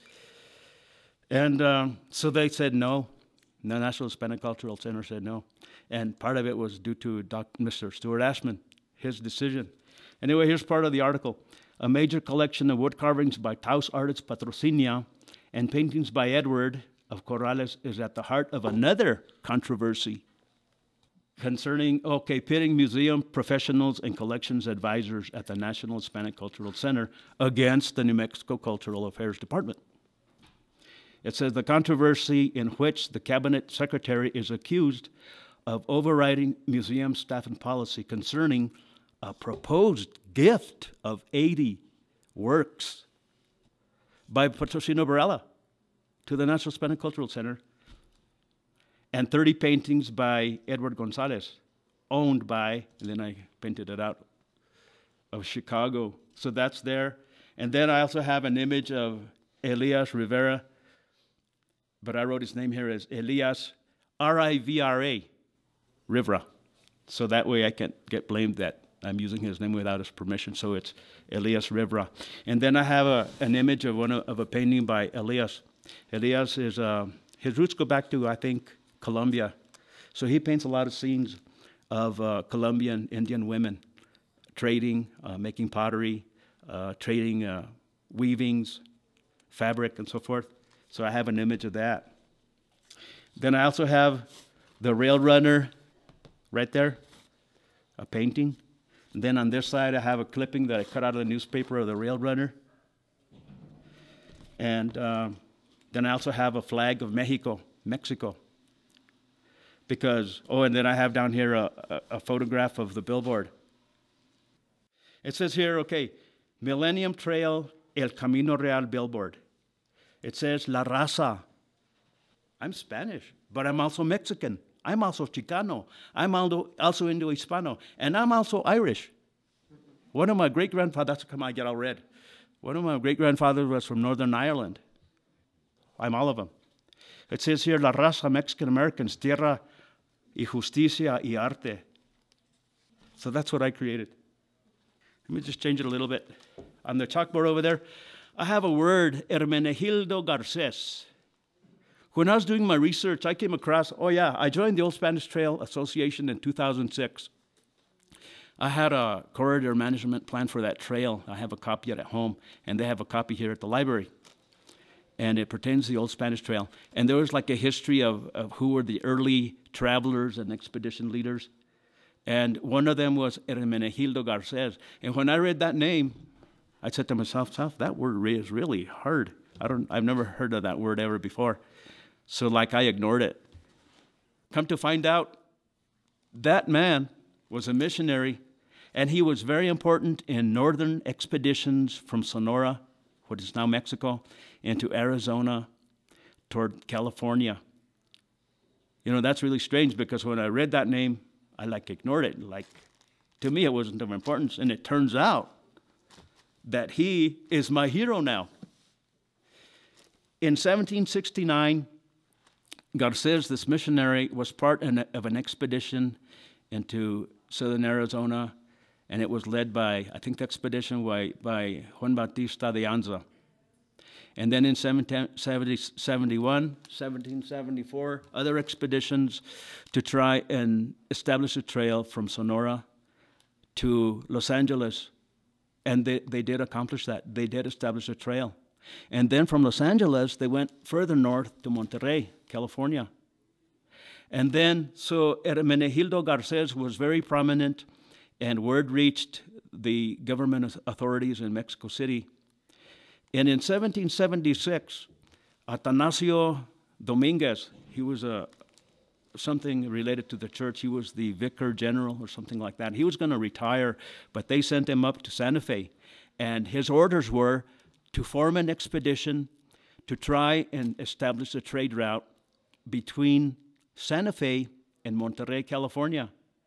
And um, so they said no. The National Hispanic Cultural Center said no. And part of it was due to Doctor Mister Stuart Ashman, his decision. Anyway, here's part of the article. A major collection of wood carvings by Taos artist Patrocinia and paintings by Edward of Corrales is at the heart of another controversy concerning, okay, pitting museum professionals and collections advisors at the National Hispanic Cultural Center against the New Mexico Cultural Affairs Department. It says the controversy in which the cabinet secretary is accused of overriding museum staff and policy concerning a proposed gift of eighty works by Patrocinio Varela to the National Hispanic Cultural Center and thirty paintings by Edward Gonzalez, owned by, and then I painted it out, of Chicago. So that's there. And then I also have an image of Elias Rivera, but I wrote his name here as Elias R I V R A, Rivera. So that way I can't get blamed that I'm using his name without his permission, so it's Elias Rivera. And then I have a, an image of, one of, of a painting by Elias. Elias is, uh, his roots go back to, I think, Colombia. So he paints a lot of scenes of uh, Colombian Indian women trading, uh, making pottery, uh, trading uh, weavings, fabric, and so forth. So I have an image of that. Then I also have the rail runner right there, a painting. And then on this side, I have a clipping that I cut out of the newspaper of the rail runner. And um, then I also have a flag of Mexico, Mexico. Because, oh, and then I have down here a, a, a photograph of the billboard. It says here, okay, Millennium Trail El Camino Real billboard. It says La Raza. I'm Spanish, but I'm also Mexican. I'm also Chicano. I'm also, also Indo-Hispano. And I'm also Irish. One of my great-grandfathers, come on, I get all red. One of my great-grandfathers was from Northern Ireland. I'm all of them. It says here, La Raza, Mexican-Americans, Tierra y Justicia y Arte. So that's what I created. Let me just change it a little bit. On the chalkboard over there, I have a word, Hermenegildo Garces. When I was doing my research, I came across, oh yeah, I joined the Old Spanish Trail Association in two thousand six. I had a corridor management plan for that trail. I have a copy at home, and they have a copy here at the library. And it pertains to the Old Spanish Trail. And there was like a history of, of who were the early travelers and expedition leaders. And one of them was Hermenegildo Garces. And when I read that name, I said to myself, that word is really hard. I don't, I've never heard of that word ever before. So like I ignored it. Come to find out, that man was a missionary, and he was very important in northern expeditions from Sonora, what is now Mexico, into Arizona toward California. You know, that's really strange because when I read that name, I like ignored it. Like, to me, it wasn't of importance. And it turns out that he is my hero now. In seventeen sixty-nine, Garces, this missionary, was part of an expedition into southern Arizona, and it was led by, I think the expedition by, by Juan Bautista de Anza. And then in seventeen seventy-one, seventeen seventy-four, other expeditions to try and establish a trail from Sonora to Los Angeles. And they, they did accomplish that. They did establish a trail. And then from Los Angeles, they went further north to Monterey, California. And then, so Hermenegildo Garces was very prominent, and word reached the government authorities in Mexico City. And in seventeen seventy-six, Atanasio Dominguez, he was a, something related to the church. He was the vicar general or something like that. He was going to retire, but they sent him up to Santa Fe. And his orders were to form an expedition to try and establish a trade route between Santa Fe and Monterey, California.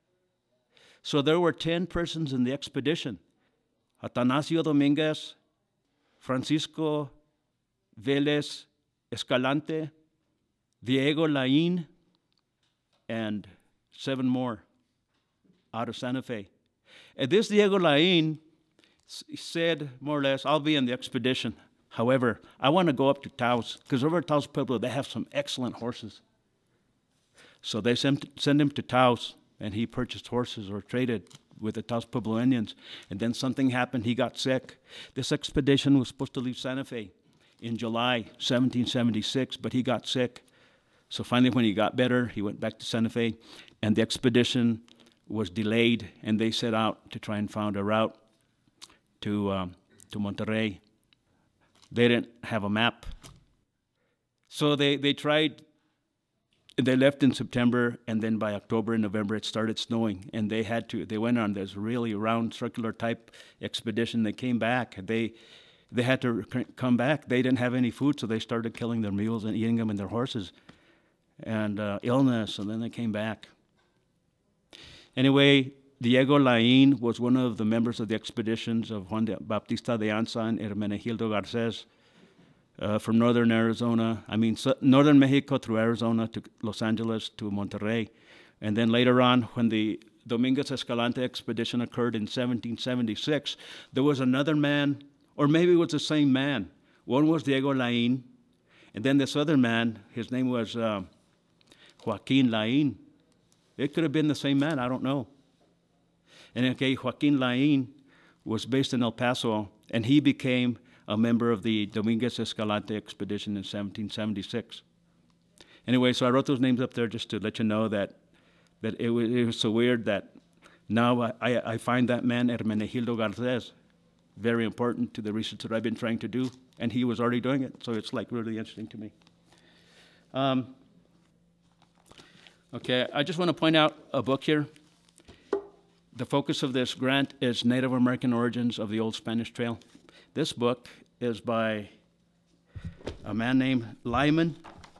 So there were ten persons in the expedition: Atanasio Dominguez, Francisco Vélez Escalante, Diego Lain, and seven more out of Santa Fe. And this Diego Lain said, more or less, I'll be in the expedition. However, I want to go up to Taos, because over at Taos Pueblo, they have some excellent horses. So they sent, sent him to Taos, and he purchased horses or traded with the Taos Puebloanians. And then something happened. He got sick. This expedition was supposed to leave Santa Fe in July seventeen seventy-six, but he got sick. So finally, when he got better, he went back to Santa Fe, and the expedition was delayed, and they set out to try and find a route to, um, to Monterey. They didn't have a map. So they, they tried. They left in September, and then by October and November, it started snowing, and they had to, they went on this really round, circular type expedition. They came back. They, they had to come back. They didn't have any food, so they started killing their mules and eating them and their horses, and uh, illness, and then they came back. Anyway, Diego Lain was one of the members of the expeditions of Juan de Bautista de Anza and Hermenegildo Garces. Uh, from northern Arizona, I mean, so northern Mexico through Arizona to Los Angeles to Monterey. And then later on, when the Dominguez Escalante expedition occurred in seventeen seventy-six, there was another man, or maybe it was the same man. One was Diego Lain, and then this other man, his name was uh, Joaquin Lain. It could have been the same man, I don't know. And okay, Joaquin Lain was based in El Paso, and he became a member of the Dominguez Escalante expedition in seventeen seventy-six. Anyway, so I wrote those names up there just to let you know that that it was, it was so weird that now I, I, I find that man, Hermenegildo Garces, very important to the research that I've been trying to do, and he was already doing it, so it's like really interesting to me. Um, okay, I just want to point out a book here. The focus of this grant is Native American Origins of the Old Spanish Trail. This book is by a man named Lyman.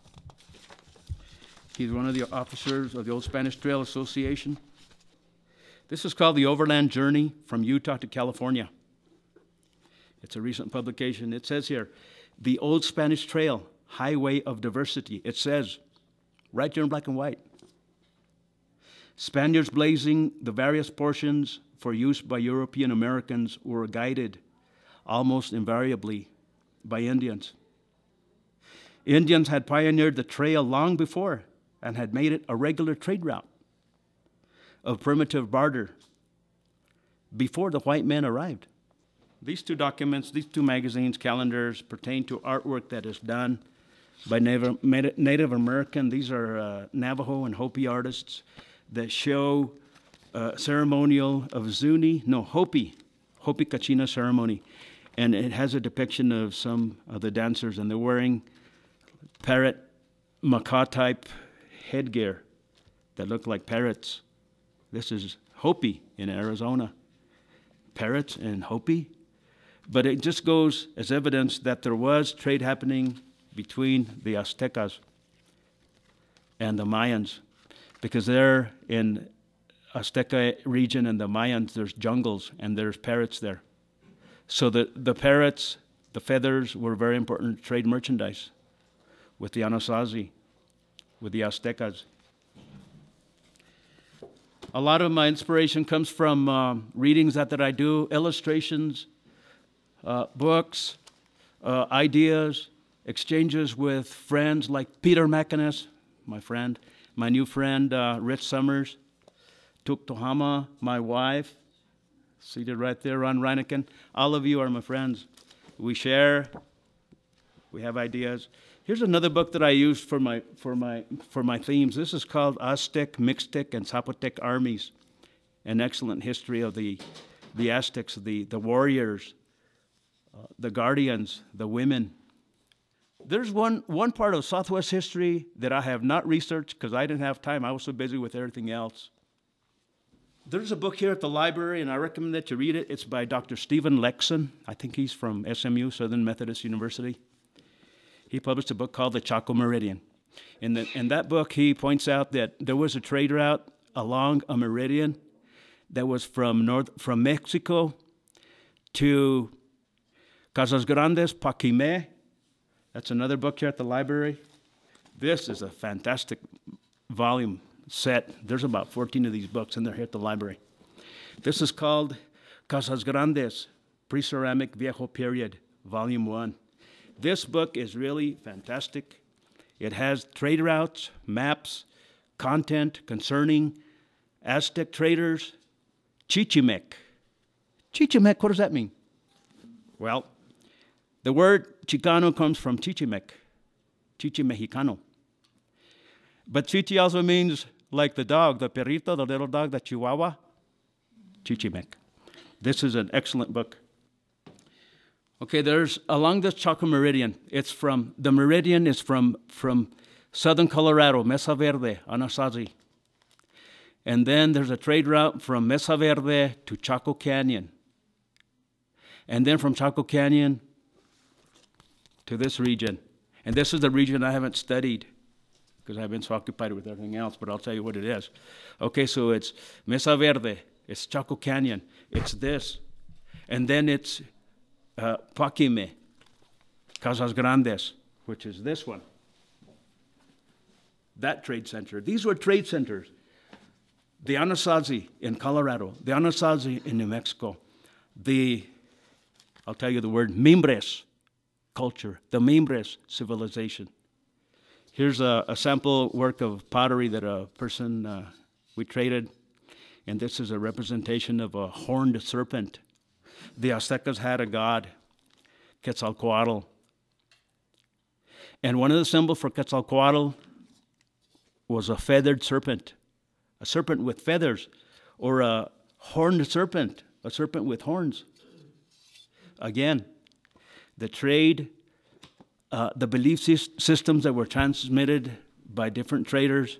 He's one of the officers of the Old Spanish Trail Association. This is called The Overland Journey from Utah to California. It's a recent publication. It says here, the Old Spanish Trail, Highway of Diversity. It says, right here in black and white, Spaniards blazing the various portions for use by European Americans were guided almost invariably by Indians. Indians had pioneered the trail long before and had made it a regular trade route of primitive barter before the white men arrived. These two documents, these two magazines, calendars, pertain to artwork that is done by Native, Native American. These are uh, Navajo and Hopi artists that show uh, ceremonial of Zuni, no, Hopi, Hopi Kachina ceremony. And it has a depiction of some of the dancers, and they're wearing parrot macaw-type headgear that look like parrots. This is Hopi in Arizona. Parrots and Hopi. But it just goes as evidence that there was trade happening between the Aztecas and the Mayans, because there in Azteca region and the Mayans, there's jungles and there's parrots there. So the, the parrots, the feathers were very important trade merchandise with the Anasazi, with the Aztecas. A lot of my inspiration comes from um, readings that, that I do, illustrations, uh, books, uh, ideas, exchanges with friends like Peter McInnes, my friend, my new friend, uh, Rich Summers, Tuk Tohama, my wife, seated right there, Ron Reineken. All of you are my friends. We share, we have ideas. Here's another book that I used for my, for my, for my themes. This is called Aztec, Mixtec, and Zapotec Armies, an excellent history of the, the Aztecs, the, the warriors, uh, the guardians, the women. There's one, one part of Southwest history that I have not researched because I didn't have time. I was so busy with everything else. There's a book here at the library, and I recommend that you read it. It's by Doctor Stephen Lexon. I think he's from S M U, Southern Methodist University. He published a book called The Chaco Meridian. In, the, in that book, he points out that there was a trade route along a meridian that was from north, from Mexico to Casas Grandes, Paquime. That's another book here at the library. This is a fantastic volume set. There's about fourteen of these books, and they're here at the library. This is called Casas Grandes, Pre-Ceramic Viejo Period, Volume one. This book is really fantastic. It has trade routes, maps, content concerning Aztec traders, Chichimec. Chichimec, what does that mean? Well, the word Chicano comes from Chichimec, Chichi Mexicano. But Chichi also means like the dog, the perrito, the little dog, the Chihuahua, Chichimec. This is an excellent book. Okay, there's along the Chaco Meridian. It's from, the meridian is from, from southern Colorado, Mesa Verde, Anasazi. And then there's a trade route from Mesa Verde to Chaco Canyon. And then from Chaco Canyon to this region. And this is the region I haven't studied because I've been so occupied with everything else, but I'll tell you what it is. Okay, so it's Mesa Verde, it's Chaco Canyon, it's this. And then it's Uh, Paquime, Casas Grandes, which is this one. That trade center. These were trade centers. The Anasazi in Colorado, the Anasazi in New Mexico, the, I'll tell you the word, Mimbres culture, the Mimbres civilization. Here's a, a sample work of pottery that a person, uh, we traded, and this is a representation of a horned serpent. The Aztecas had a god, Quetzalcoatl. And one of the symbols for Quetzalcoatl was a feathered serpent, a serpent with feathers, or a horned serpent, a serpent with horns. Again, the trade, uh, the belief systems that were transmitted by different traders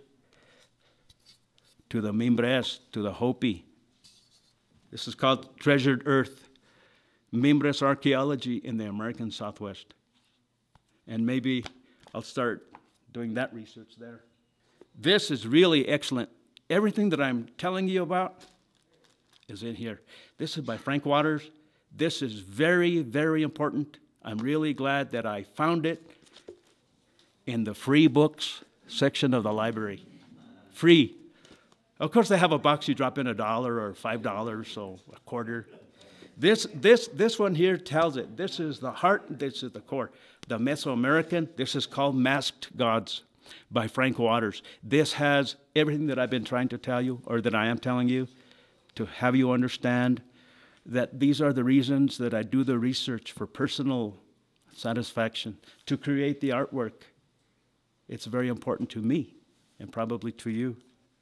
to the Mimbres, to the Hopi. This is called Treasured Earth, Mimbres archaeology in the American Southwest. and maybe I'll start doing that research there. This is really excellent. Everything that I'm telling you about is in here. This is by Frank Waters. This is very, very important. I'm really glad that I found it in the free books section of the library. Free. Of course, they have a box you drop in a dollar or five dollars, so a quarter. This, this, this one here tells it. This is the heart, this is the core. The Mesoamerican, this is called Masked Gods by Frank Waters. This has everything that I've been trying to tell you, or that I am telling you, to have you understand that these are the reasons that I do the research for personal satisfaction, to create the artwork. It's very important to me, and probably to you.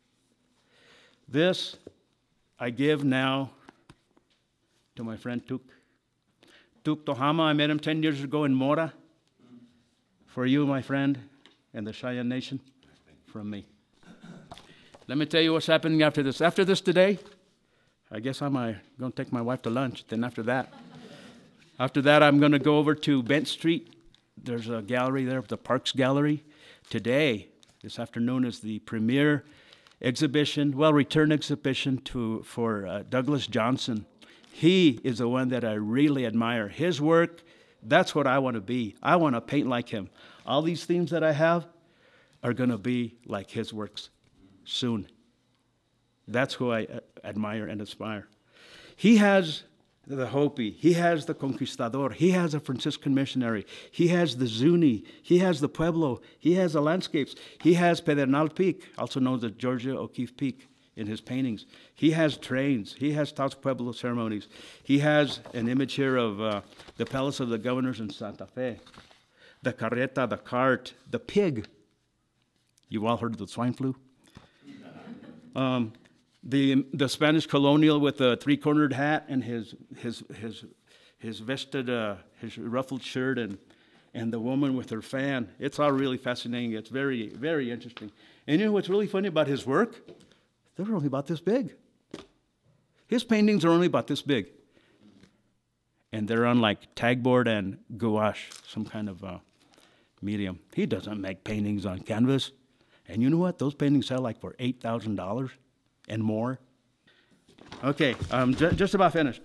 This I give now to my friend Tuk. Tuk Tohama, I met him ten years ago in Mora. For you, my friend, and the Cheyenne Nation, from me. Let me tell you what's happening after this. After this today, I guess I'm uh, going to take my wife to lunch. Then after that, after that, I'm going to go over to Bent Street. There's a gallery there, the Parks Gallery. Today, this afternoon, is the premiere exhibition, well, return exhibition to for uh, Douglas Johnson. He is the one that I really admire. His work, that's what I want to be. I want to paint like him. All these themes that I have are going to be like his works soon. That's who I uh, admire and aspire. He has the Hopi. He has the Conquistador. He has a Franciscan missionary. He has the Zuni. He has the Pueblo. He has the landscapes. He has Pedernal Peak, also known as Georgia O'Keeffe Peak, in his paintings. He has trains. He has Taos Pueblo ceremonies. He has an image here of uh, the Palace of the Governors in Santa Fe, the carreta, the cart, the pig. You've all heard of the swine flu? Um, the the Spanish colonial with the three-cornered hat and his his his his vested uh, his ruffled shirt, and and the woman with her fan. It's all really fascinating. It's very very interesting. And you know what's really funny about his work? They're only about this big. His paintings are only about this big. And they're on like tagboard and gouache, some kind of uh, medium. He doesn't make paintings on canvas. And you know what? Those paintings sell like for eight thousand dollars and more. Okay, I'm ju- just about finished.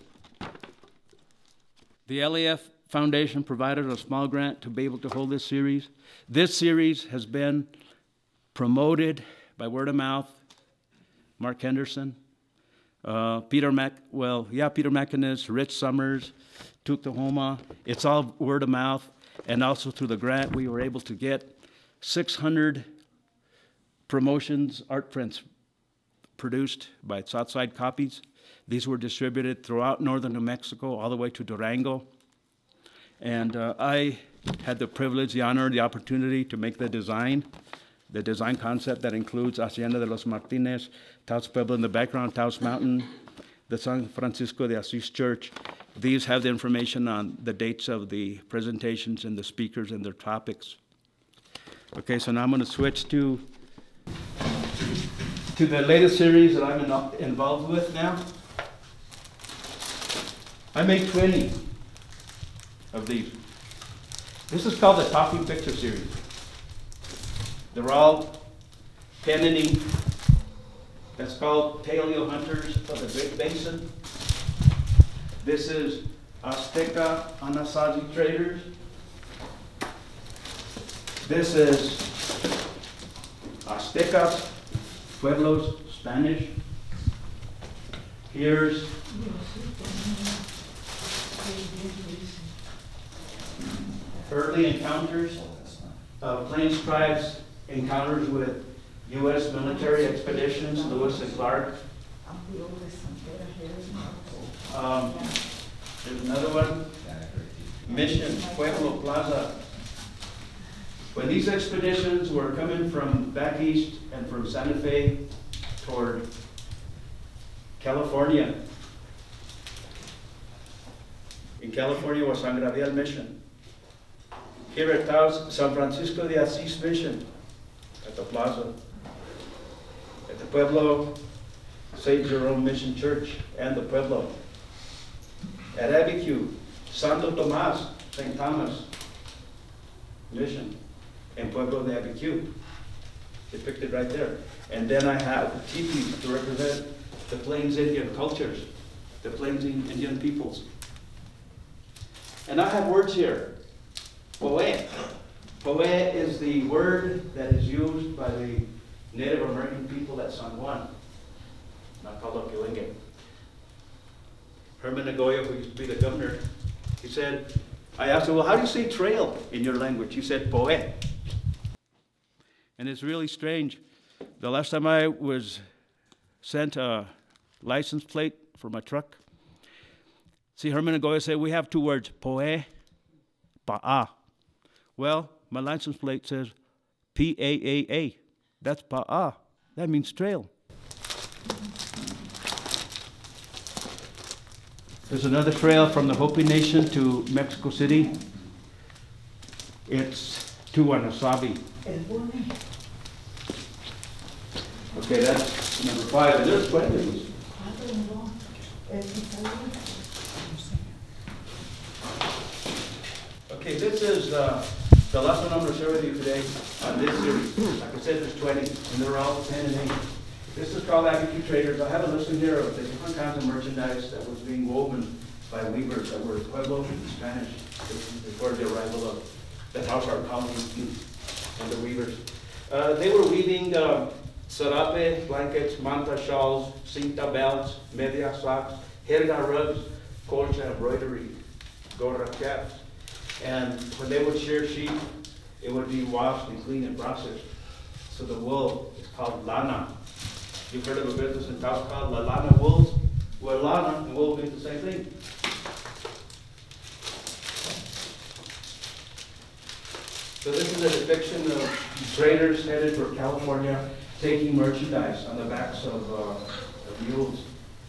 The L A F Foundation provided a small grant to be able to hold this series. This series has been promoted by word of mouth. Mark Henderson, uh, Peter Mac, well, yeah, Peter McInnes, Rich Summers, Tuk Tohama. It's all word of mouth. And also through the grant, we were able to get six hundred promotions, art prints produced by Southside Copies. These were distributed throughout northern New Mexico, all the way to Durango. And uh, I had the privilege, the honor, the opportunity to make the design. The design concept that includes Hacienda de los Martinez, Taos Pueblo in the background, Taos Mountain, the San Francisco de Asís Church. These have the information on the dates of the presentations and the speakers and their topics. Okay, so now I'm going to switch to, to the latest series that I'm in, involved with now. I made twenty of these. This is called the Talking Picture Series. They're all pen and ink. That's called Paleo Hunters of the Great Basin. This is Azteca Anasazi Traders. This is Aztecas, Pueblos, Spanish. Here's early encounters of Plains tribes, encounters with U S military expeditions, Lewis and Clark. Um, there's another one, Mission Pueblo Plaza. When these expeditions were coming from back east and from Santa Fe toward California, in California was San Gabriel Mission. Here at Taos, San Francisco de Asís Mission, at the plaza. At the Pueblo, Saint Jerome Mission Church and the Pueblo. At Abiquiu, Santo Tomas, Saint Thomas. Mission and Pueblo de Abiquiu, depicted right there. And then I have teepees to represent the Plains Indian cultures, the Plains Indian peoples. And I have words here. Poe. Poe is the word that is used by the Native American people at San Juan, Nakalokilinge. Herman Nagoya, who used to be the governor, he said, I asked him, well, how do you say trail in your language? He said, Poe. And it's really strange. The last time I was sent a license plate for my truck, see, Herman Nagoya said, we have two words, Poe, Pa'a. Well, my license plate says P A A A. That's Pa'a. That means trail. There's another trail from the Hopi Nation to Mexico City. It's to Anasabi. Okay, that's number five, and there's questions. Okay, this is uh, the last one I'm going to share with you today on this series. Like I said, there's twenty, and they're all ten and eight. This is called Abiquiu Traders. I have a list in here of the different kinds of merchandise that was being woven by weavers that were Pueblo and Spanish before the arrival of the Hausa colony and the weavers. Uh, they were weaving uh, sarape, blankets, manta shawls, cinta belts, media socks, jerga rugs, colcha embroidery, gorra caps. And when they would shear sheep, it would be washed and cleaned and processed. So the wool is called lana. You've heard of a business in Taos called La Lana Wools? Well, lana and wool means the same thing. So this is a depiction of traders headed for California taking merchandise on the backs of, uh, of mules.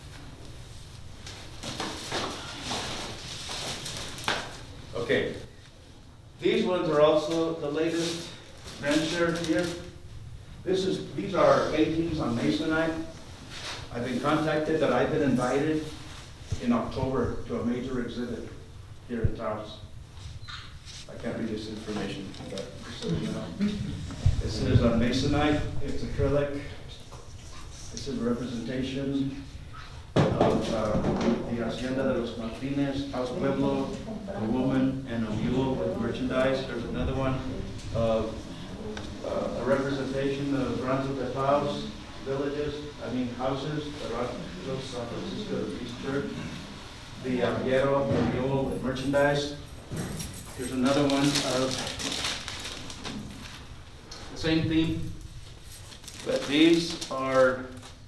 Okay, these ones are also the latest venture here. This is, these are paintings on masonite. I've been contacted that I've been invited in October to a major exhibit here in Taos. I can't read this information, but just so you know. This is on masonite, it's acrylic. This is a representation of uh, the Hacienda de los Martinez, Taos Pueblo, a woman and a mule with merchandise. There's another one of uh, a representation of Rancho de Taos villages, I mean houses, the Rancho San Francisco East Church. The Arriero, the mule with merchandise. Here's another one of the same theme, but these are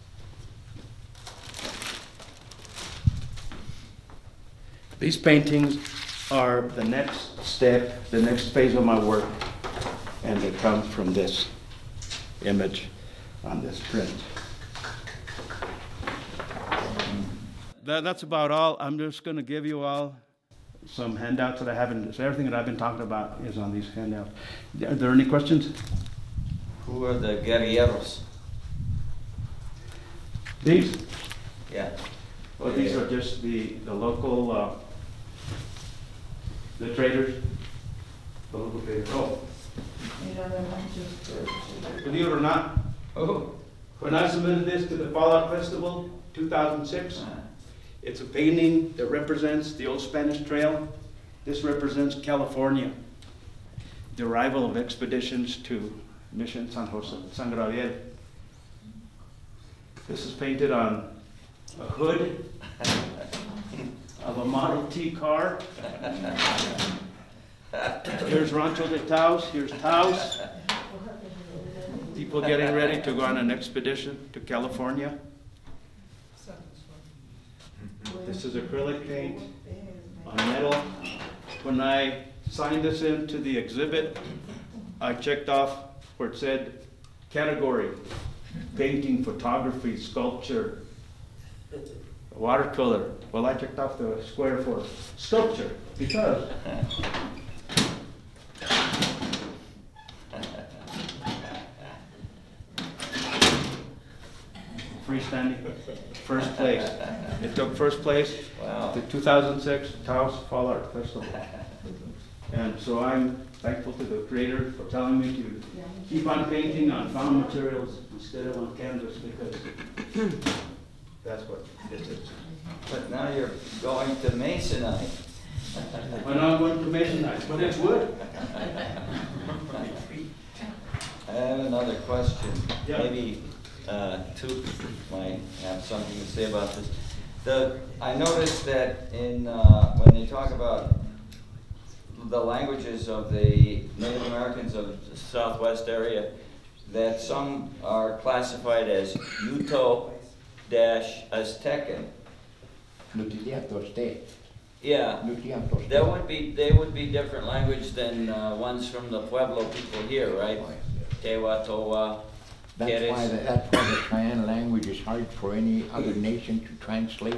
these paintings are the next step, the next phase of my work, and they come from this image on this print. That, that's about all. I'm just going to give you all some handouts that I haven't, so everything that I've been talking about is on these handouts. Are there any questions? Who are the guerrilleros? These? Yeah. Well, these are just the, the local, uh, the traders, the local traders. Oh. Believe it or not, Oh. when I submitted this to the Fallout Festival, two thousand six, uh-huh. It's a painting that represents the old Spanish Trail. This represents California, the arrival of expeditions to Mission San Jose, San Gabriel. This is painted on a hood of a Model T car. Here's Rancho de Taos, here's Taos. People getting ready to go on an expedition to California. This is acrylic paint on metal. When I signed this into the exhibit, I checked off where it said category, painting, photography, sculpture, watercolor. Well, I checked off the square for sculpture because freestanding, first place. It took first place Wow. at the two thousand six Taos Fall Art Festival. And so I'm thankful to the Creator for telling me to keep on painting on found materials instead of on canvas, because that's what this is. But now you're going to masonite. When I'm going to masonite, but it's wood. I have another question. Yeah. Maybe uh, Toot might have something to say about this. The, I noticed that in, uh, when they talk about the languages of the Native Americans of the Southwest area, that some are classified as Uto-Aztecan. Nutiliatoste. Yeah, Nutiliatoste. that would be, they would be different language than uh, ones from the Pueblo people here, right? Tewa, Towa, That's why, Queres. the, that's why the Cheyenne language is hard for any other nation to translate.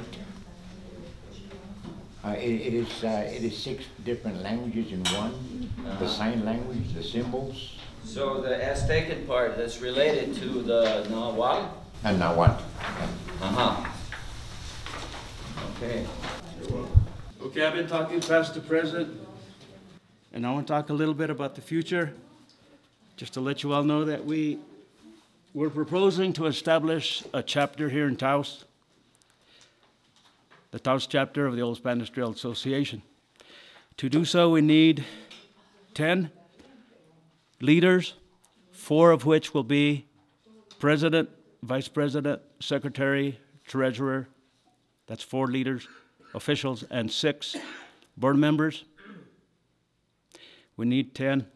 Uh, it, it is uh, it is six different languages in one. Uh-huh. The sign language, the symbols, So the Aztecan part that's related to the Nahuatl? and now what? Uh-huh. Okay. Okay, I've been talking past the present, and I want to talk a little bit about the future, just to let you all know that we, we're proposing to establish a chapter here in Taos, the Taos chapter of the Old Spanish Trail Association. To do so, we need ten leaders, four of which will be president, vice president, secretary, treasurer. That's four leaders, officials, and six board members. We need ten.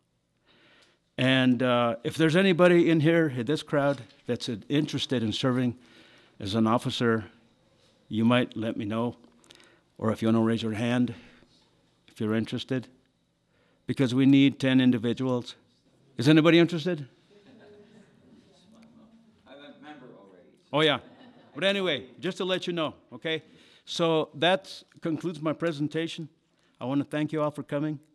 And uh, if there's anybody in here, in this crowd, that's interested in serving as an officer, you might let me know. Or if you want to raise your hand, if you're interested. Because we need ten individuals. Is anybody interested? I'm a member already. Oh, yeah. But anyway, just to let you know, okay? So that concludes my presentation. I want to thank you all for coming.